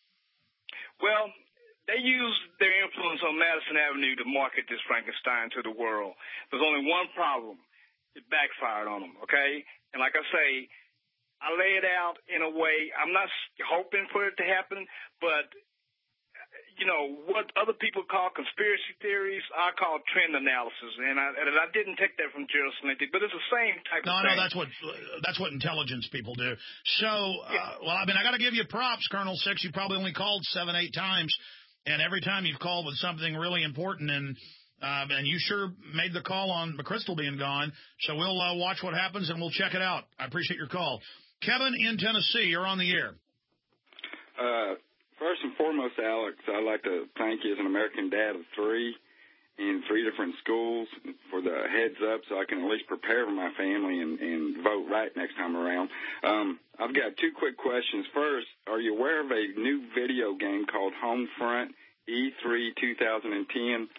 [SPEAKER 21] Well, they used their influence on Madison Avenue to market this Frankenstein to the world. There's only one problem. It backfired on them, okay? And like I say, I lay it out in a way, I'm not hoping for it to happen, but, you know, what other people call conspiracy theories, I call trend analysis. And I, and I didn't take that from Gerald Celente, but it's the same type
[SPEAKER 2] no,
[SPEAKER 21] of thing.
[SPEAKER 2] No, no, that's what, that's what intelligence people do. So, uh, well, I mean, I got to give you props, Colonel Six. You probably only called seven, eight times, and every time you've called with something really important, and Um, and you sure made the call on McChrystal being gone. So we'll uh, watch what happens, and we'll check it out. I appreciate your call. Kevin in Tennessee, you're on the air.
[SPEAKER 3] Uh, first and foremost, Alex, I'd like to thank you as an American dad of three in three different schools for the heads up so I can at least prepare for my family and, and vote right next time around. Um, I've got two quick questions. First, are you aware of a new video game called Homefront E three twenty ten?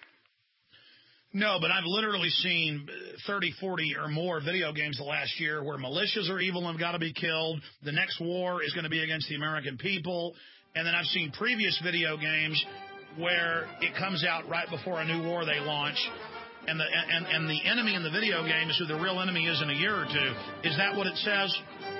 [SPEAKER 2] No, but I've literally seen thirty, forty or more video games the last year where militias are evil and have got to be killed. The next war is going to be against the American people. And then I've seen previous video games where it comes out right before a new war they launch. And the, and, and the enemy in the video game is who the real enemy is in a year or two. Is that what it says?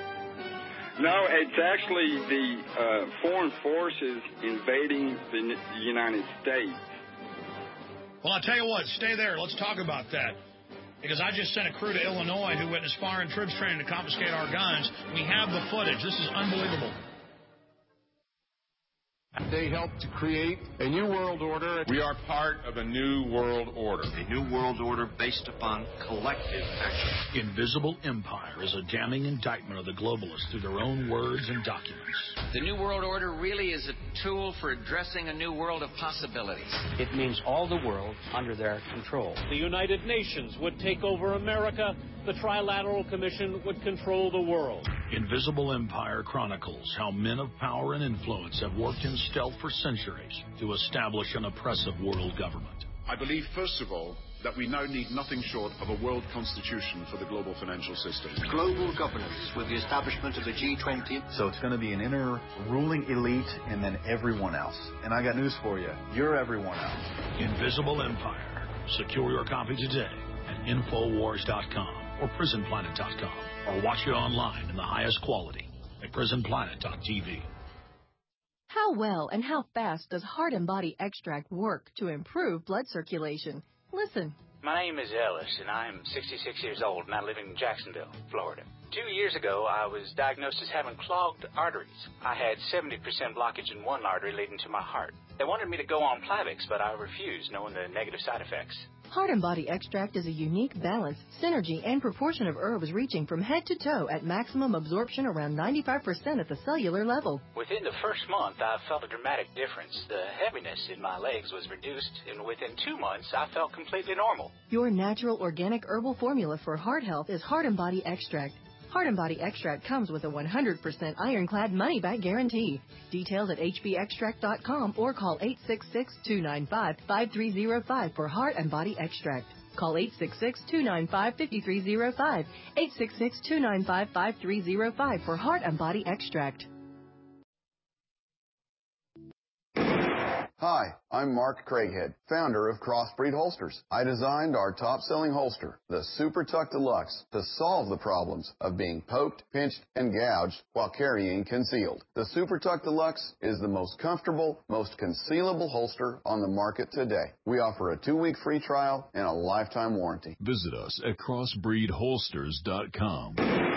[SPEAKER 3] No, it's actually the uh, foreign forces invading the, the United States.
[SPEAKER 2] Well, I'll tell you what, stay there. Let's talk about that. Because I just sent a crew to Illinois who witnessed foreign troops training to confiscate our guns. We have the footage. This is unbelievable.
[SPEAKER 22] They helped to create a new world order. We are part of a new world order.
[SPEAKER 23] A new world order based upon collective action.
[SPEAKER 9] Invisible Empire is a damning indictment of the globalists through their own words and documents.
[SPEAKER 24] The new world order really is a tool for addressing a new world of possibilities.
[SPEAKER 25] It means all the world under their control.
[SPEAKER 26] The United Nations would take over America. The Trilateral Commission would control the world.
[SPEAKER 9] Invisible Empire chronicles how men of power and influence have worked in stealth for centuries to establish an oppressive world government.
[SPEAKER 27] I believe, first of all, that we now need nothing short of a world constitution for the global financial system.
[SPEAKER 10] Global governance with the establishment of the G twenty.
[SPEAKER 28] So it's going to be an inner ruling elite and then everyone else. And I got news for you. You're everyone else.
[SPEAKER 9] Invisible Empire. Secure your copy today at Infowars dot com or Prison Planet dot com, or watch it online in the highest quality at Prison Planet dot T V.
[SPEAKER 29] How well and how fast does Heart and Body Extract work to improve blood circulation? Listen.
[SPEAKER 30] My name is Ellis, and I am sixty-six years old, and I live in Jacksonville, Florida.
[SPEAKER 25] Two years ago, I was diagnosed as having clogged arteries. I had seventy percent blockage in one artery leading to my heart. They wanted me to go on Plavix, but I refused, knowing the negative side effects.
[SPEAKER 29] Heart and Body Extract is a unique balance, synergy, and proportion of herbs reaching from head to toe at maximum absorption around ninety-five percent at the cellular level.
[SPEAKER 25] Within the first month, I felt a dramatic difference. The heaviness in my legs was reduced, and within two months, I felt completely normal.
[SPEAKER 29] Your natural organic herbal formula for heart health is Heart and Body Extract. Heart and Body Extract comes with a one hundred percent ironclad money-back guarantee. Details at h b extract dot com or call eight six six, two nine five, five three zero five for Heart and Body Extract. Call eight six six, two nine five, five three zero five, eight six six, two nine five, five three zero five for Heart and Body Extract.
[SPEAKER 1] Hi, I'm Mark Craighead, founder of Crossbreed Holsters. I designed our top-selling holster, the Super Tuck Deluxe, to solve the problems of being poked, pinched, and gouged while carrying concealed. The Super Tuck Deluxe is the most comfortable, most concealable holster on the market today. We offer a two-week free trial and a lifetime warranty.
[SPEAKER 14] Visit us at crossbreed holsters dot com.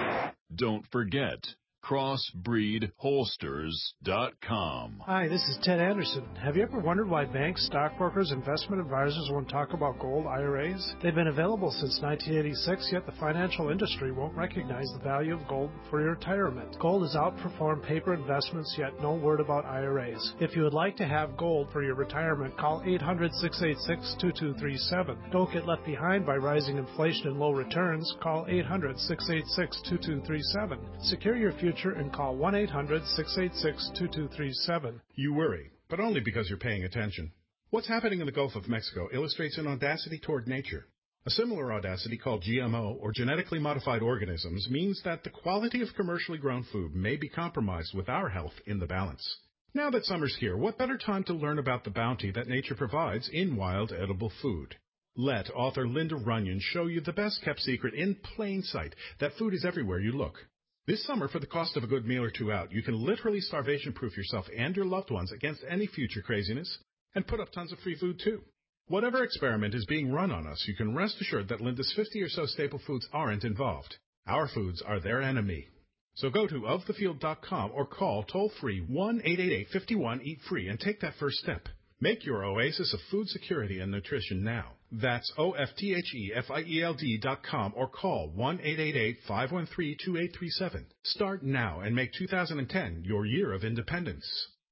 [SPEAKER 14] Don't forget, crossbreed holsters dot com.
[SPEAKER 4] Hi, this is Ted Anderson. Have you ever wondered why banks, stockbrokers, investment advisors won't talk about gold I R As? They've been available since nineteen eighty-six, yet the financial industry won't recognize the value of gold for your retirement. Gold has outperformed paper investments, yet no word about I R As. If you would like to have gold for your retirement, call eight hundred, six eight six, two two three seven. Don't get left behind by rising inflation and low returns. Call eight hundred, six eight six, two two three seven. Secure your future and call one eight hundred, six eight six, two two three seven.
[SPEAKER 5] You worry, but only because you're paying attention. What's happening in the Gulf of Mexico illustrates an audacity toward nature. A similar audacity called G M O, or genetically modified organisms, means that the quality of commercially grown food may be compromised with our health in the balance. Now that summer's here, what better time to learn about the bounty that nature provides in wild edible food? Let author Linda Runyon show you the best-kept secret in plain sight, that food is everywhere you look. This summer, for the cost of a good meal or two out, you can literally starvation-proof yourself and your loved ones against any future craziness, and put up tons of free food, too. Whatever experiment is being run on us, you can rest assured that Linda's fifty or so staple foods aren't involved. Our foods are their enemy. So go to of the field dot com or call toll-free one eight eight eight, five one, eat free and take that first step. Make your oasis of food security and nutrition now. That's O F T H E F I E L D dot com or call one eight eight eight, five one three, two eight three seven. Start now and make two thousand ten your year of independence.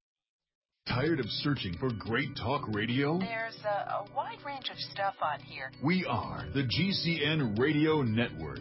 [SPEAKER 14] Tired of searching for great talk radio?
[SPEAKER 6] There's a, a wide range of stuff on here.
[SPEAKER 14] We are the G C N Radio Network.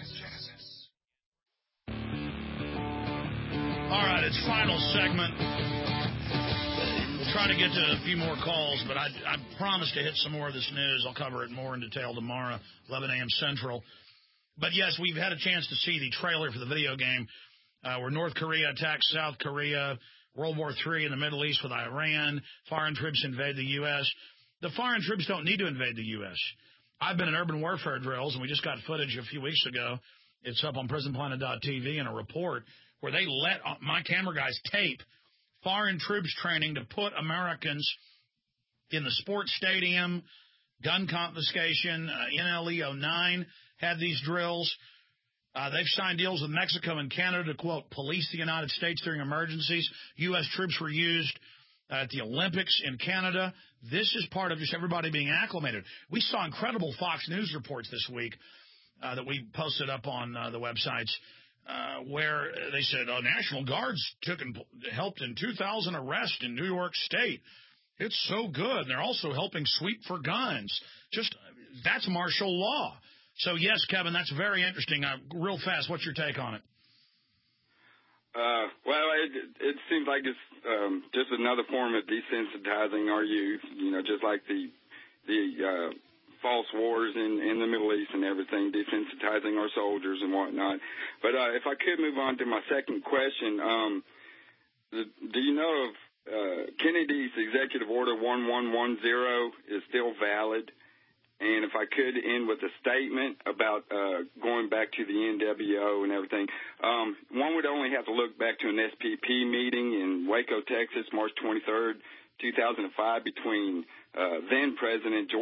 [SPEAKER 2] All right, it's final segment. Try to get to a few more calls, but I, I promised to hit some more of this news. I'll cover it more in detail tomorrow, eleven a.m. Central. But, yes, we've had a chance to see the trailer for the video game uh, where North Korea attacks South Korea, World War Three in the Middle East with Iran, foreign troops invade the U S The foreign troops don't need to invade the U S I've been in urban warfare drills, and we just got footage a few weeks ago. It's up on prison planet dot t v in a report where they let my camera guys tape foreign troops training to put Americans in the sports stadium, gun confiscation. uh, N L E oh nine had these drills. Uh, they've signed deals with Mexico and Canada to, quote, police the United States during emergencies. U S troops were used at the Olympics in Canada. This is part of just everybody being acclimated. We saw incredible Fox News reports this week uh, that we posted up on uh, the websites. Uh, where they said, oh, National Guards took and helped in two thousand arrests in New York State. It's so good. They're also helping sweep for guns. Just, that's martial law. So, yes, Kevin, that's very interesting. Uh, real fast, what's your take on it?
[SPEAKER 3] Uh, well, it, it seems like it's um, just another form of desensitizing our youth, you know, just like the the uh, false wars in, in the Middle East and everything, desensitizing our soldiers and whatnot. But uh, if I could move on to my second question, um, the, do you know if uh, Kennedy's Executive Order one one one zero is still valid? And if I could end with a statement about uh, going back to the N W O and everything, um, one would only have to look back to an S P P meeting in Waco, Texas, March twenty-third, two thousand five, between uh, then-President George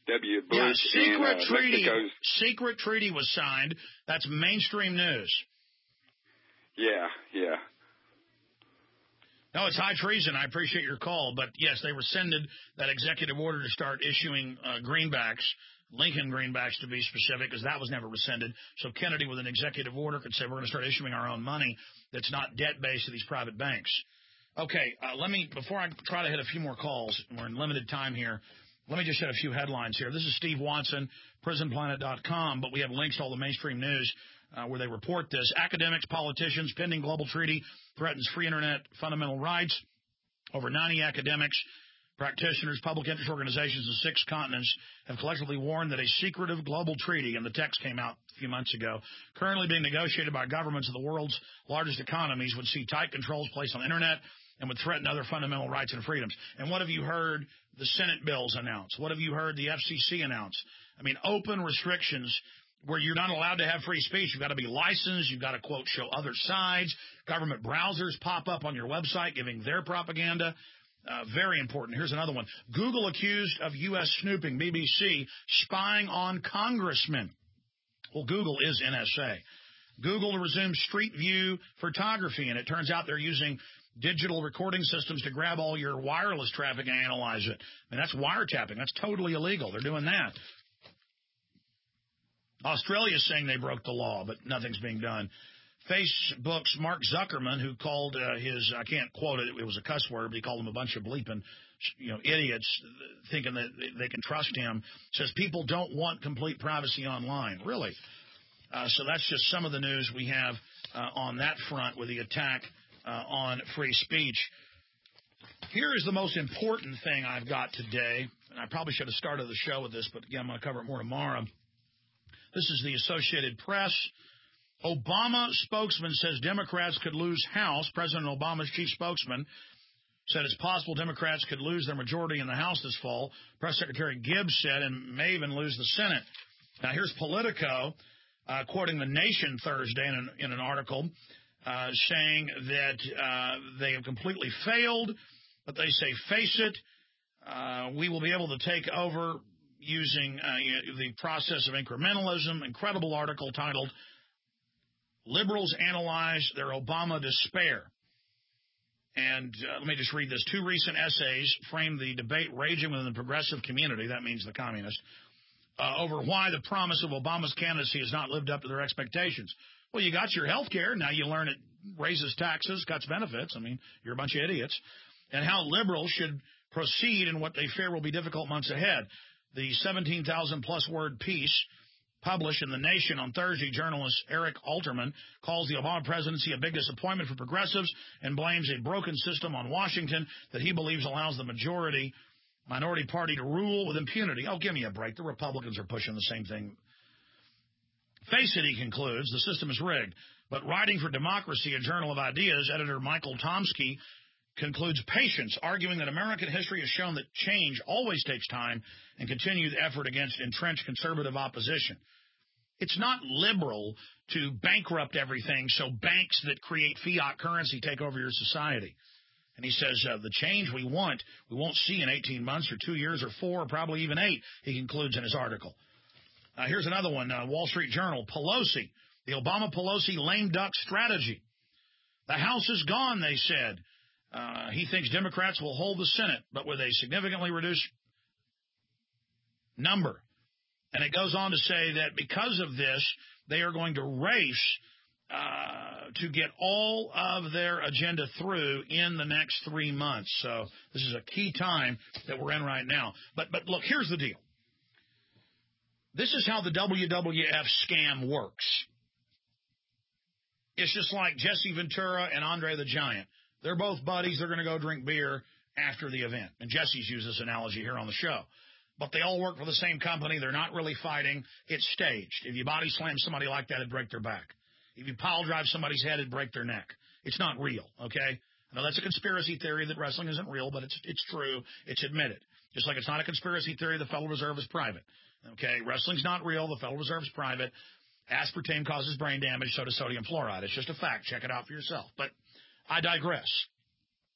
[SPEAKER 3] W. Bush
[SPEAKER 2] yeah, secret
[SPEAKER 3] and uh,
[SPEAKER 2] treaty.
[SPEAKER 3] Mexico's.
[SPEAKER 2] Secret treaty was signed. That's mainstream news.
[SPEAKER 3] Yeah, yeah.
[SPEAKER 2] No, it's high treason. I appreciate your call. But, yes, they rescinded that executive order to start issuing uh, greenbacks, Lincoln greenbacks to be specific, because that was never rescinded. So Kennedy, with an executive order, could say we're going to start issuing our own money that's not debt-based to these private banks. Okay, uh, let me, before I try to hit a few more calls, we're in limited time here, let me just hit a few headlines here. This is Steve Watson, prison planet dot com, but we have links to all the mainstream news uh, where they report this. Academics, politicians, pending global treaty threatens free Internet fundamental rights. Over ninety academics, practitioners, public interest organizations in six continents have collectively warned that a secretive global treaty, and the text came out a few months ago, currently being negotiated by governments of the world's largest economies, would see tight controls placed on the Internet and would threaten other fundamental rights and freedoms. And what have you heard the Senate bills announce? What have you heard the F C C announce? I mean, open restrictions where you're not allowed to have free speech. You've got to be licensed. You've got to, quote, show other sides. Government browsers pop up on your website giving their propaganda. Uh, very important. Here's another one. Google accused of U S snooping, B B C, spying on congressmen. Well, Google is N S A. Google to resume Street View photography, and it turns out they're using digital recording systems to grab all your wireless traffic and analyze it. I mean, that's wiretapping. That's totally illegal. They're doing that. Australia's saying they broke the law, but nothing's being done. Facebook's Mark Zuckerman, who called uh, his, I can't quote it, it was a cuss word, but he called them a bunch of bleeping, you know, idiots, thinking that they can trust him, says people don't want complete privacy online. Really? Uh, so that's just some of the news we have uh, on that front with the attack uh, on free speech. Here is the most important thing I've got today, and I probably should have started the show with this, but again, I'm going to cover it more tomorrow. This is the Associated Press. Obama spokesman says Democrats could lose House. President Obama's chief spokesman said it's possible Democrats could lose their majority in the House this fall. Press Secretary Gibbs said and may even lose the Senate. Now, here's Politico uh, quoting The Nation Thursday in an, in an article uh, saying that uh, they have completely failed, but they say, face it, uh, we will be able to take over using uh, the process of incrementalism. Incredible article titled, Liberals Analyze Their Obama Despair. And uh, let me just read this. Two recent essays frame the debate raging within the progressive community, that means the communists, uh, over why the promise of Obama's candidacy has not lived up to their expectations. Well, you got your health care. Now you learn it raises taxes, cuts benefits. I mean, you're a bunch of idiots. And how liberals should proceed in what they fear will be difficult months ahead. The seventeen thousand plus word piece published in The Nation on Thursday, journalist Eric Alterman calls the Obama presidency a big disappointment for progressives and blames a broken system on Washington that he believes allows the majority minority party to rule with impunity. Oh, give me a break. The Republicans are pushing the same thing. Face it, he concludes, the system is rigged. But writing for Democracy, a journal of ideas, editor Michael Tomsky concludes patience, arguing that American history has shown that change always takes time and continued effort against entrenched conservative opposition. It's not liberal to bankrupt everything so banks that create fiat currency take over your society. And he says uh, the change we want, we won't see in eighteen months or two years or four or probably even eight, he concludes in his article. Uh, here's another one, uh, Wall Street Journal, Pelosi, the Obama-Pelosi lame duck strategy. The House is gone, they said. Uh, he thinks Democrats will hold the Senate, but with a significantly reduced number. And it goes on to say that because of this, they are going to race uh, to get all of their agenda through in the next three months. So this is a key time that we're in right now. But but look, here's the deal. This is how the W W F scam works. It's just like Jesse Ventura and Andre the Giant. They're both buddies. They're going to go drink beer after the event. And Jesse's used this analogy here on the show. But they all work for the same company. They're not really fighting. It's staged. If you body slam somebody like that, it'd break their back. If you pile drive somebody's head, it'd break their neck. It's not real, okay? I know that's a conspiracy theory that wrestling isn't real, but it's it's true. It's admitted. Just like it's not a conspiracy theory the Federal Reserve is private. Okay, wrestling's not real. The Federal Reserve is private. Aspartame causes brain damage, so does sodium fluoride. It's just a fact. Check it out for yourself. But I digress.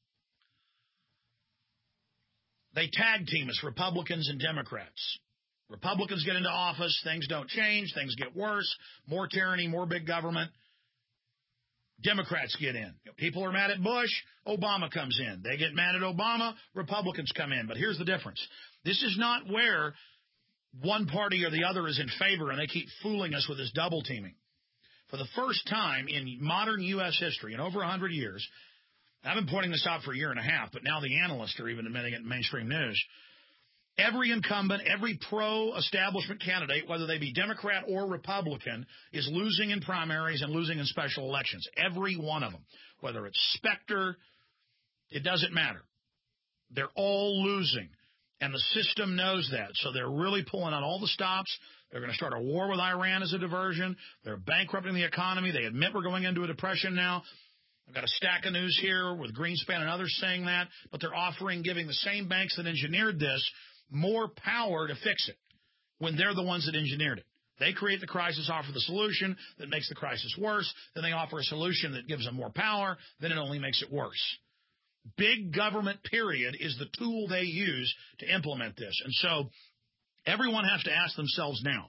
[SPEAKER 2] They tag team us, Republicans and Democrats. Republicans get into office, things don't change, things get worse, more tyranny, more big government. Democrats get in. People are mad at Bush, Obama comes in. They get mad at Obama, Republicans come in. But here's the difference. This is not where one party or the other is in favor, and they keep fooling us with this double teaming. For the first time in modern U S history, in over one hundred years, I've been pointing this out for a year and a half, but now the analysts are even admitting it in mainstream news. Every incumbent, every pro-establishment candidate, whether they be Democrat or Republican, is losing in primaries and losing in special elections. Every one of them. Whether it's Specter, it doesn't matter. They're all losing. And the system knows that. So they're really pulling out all the stops. They're going to start a war with Iran as a diversion. They're bankrupting the economy. They admit we're going into a depression now. I've got a stack of news here with Greenspan and others saying that. But they're offering, giving the same banks that engineered this more power to fix it when they're the ones that engineered it. They create the crisis, offer the solution that makes the crisis worse. Then they offer a solution that gives them more power. Then it only makes it worse. Big government, period, is the tool they use to implement this. And so everyone has to ask themselves now,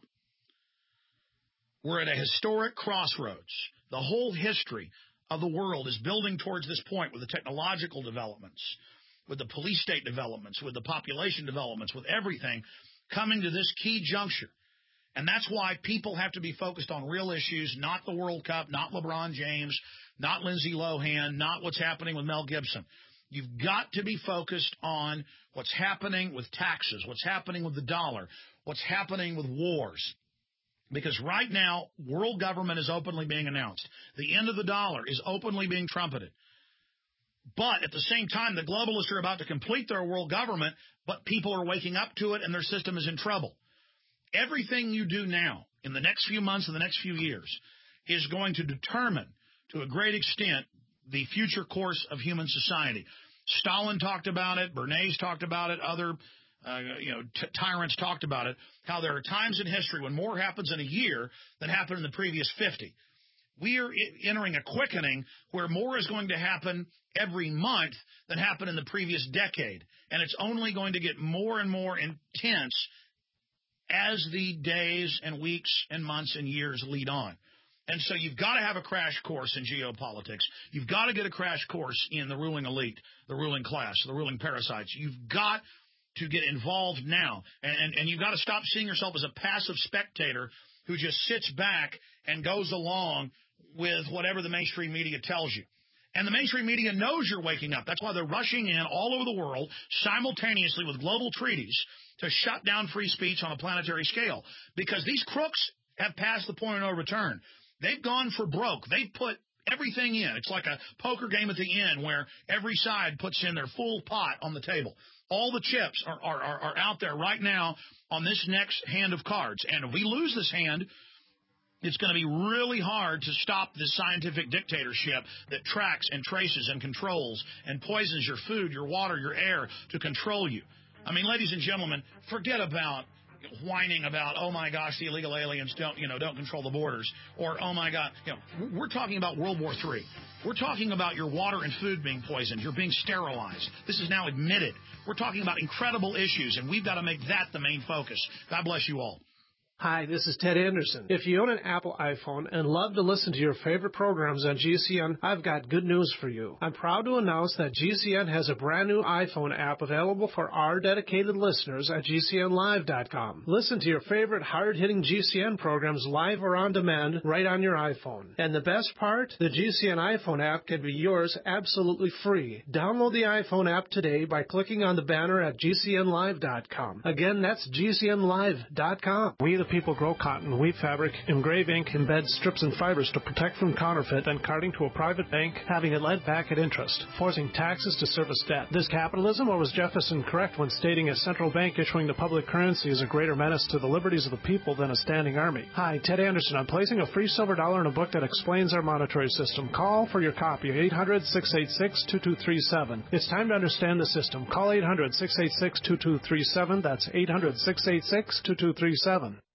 [SPEAKER 2] we're at a historic crossroads. The whole history of the world is building towards this point with the technological developments, with the police state developments, with the population developments, with everything coming to this key juncture. And that's why people have to be focused on real issues, not the World Cup, not LeBron James, not Lindsay Lohan, not what's happening with Mel Gibson. You've got to be focused on what's happening with taxes, what's happening with the dollar, what's happening with wars. Because right now, world government is openly being announced. The end of the dollar is openly being trumpeted. But at the same time, the globalists are about to complete their world government, but people are waking up to it and their system is in trouble. Everything you do now in the next few months and the next few years is going to determine to a great extent the future course of human society. Stalin talked about it. Bernays talked about it. Other uh, you know, t- tyrants talked about it, how there are times in history when more happens in a year than happened in the previous fifty. We are entering a quickening where more is going to happen every month than happened in the previous decade. And it's only going to get more and more intense as the days and weeks and months and years lead on. And so you've got to have a crash course in geopolitics. You've got to get a crash course in the ruling elite, the ruling class, the ruling parasites. You've got to get involved now. And, and, and you've got to stop seeing yourself as a passive spectator who just sits back and goes along with whatever the mainstream media tells you. And the mainstream media knows you're waking up. That's why they're rushing in all over the world simultaneously with global treaties to shut down free speech on a planetary scale. Because these crooks have passed the point of no return. They've gone for broke. They've put everything in. It's like a poker game at the end where every side puts in their full pot on the table. All the chips are, are, are, are out there right now on this next hand of cards. And if we lose this hand, it's going to be really hard to stop this scientific dictatorship that tracks and traces and controls and poisons your food, your water, your air to control you. I mean, ladies and gentlemen, forget about whining about, oh, my gosh, the illegal aliens don't, you know, don't control the borders. Or, oh, my God, you know, we're talking about World War Three. We're talking about your water and food being poisoned. You're being sterilized. This is now admitted. We're talking about incredible issues, and we've got to make that the main focus. God bless you all.
[SPEAKER 4] Hi, this is Ted Anderson. If you own an Apple iPhone and love to listen to your favorite programs on G C N, I've got good news for you. I'm proud to announce that G C N has a brand new iPhone app available for our dedicated listeners at G C N live dot com. Listen to your favorite hard-hitting G C N programs live or on demand right on your iPhone. And the best part? The G C N iPhone app can be yours absolutely free. Download the iPhone app today by clicking on the banner at G C N live dot com. Again, that's G C N live dot com. We the people grow cotton, weave fabric, engrave ink, embed strips and fibers to protect from counterfeit, then carting to a private bank, having it lent back at interest, forcing taxes to service debt. This capitalism, or was Jefferson correct when stating a central bank issuing the public currency is a greater menace to the liberties of the people than a standing army? Hi, Ted Anderson. I'm placing a free silver dollar in a book that explains our monetary system. Call for your copy, eight hundred, six eight six, two two three seven. It's time to understand the system. Call eight hundred, six eight six, two two three seven. That's eight hundred, six eight six, two two three seven.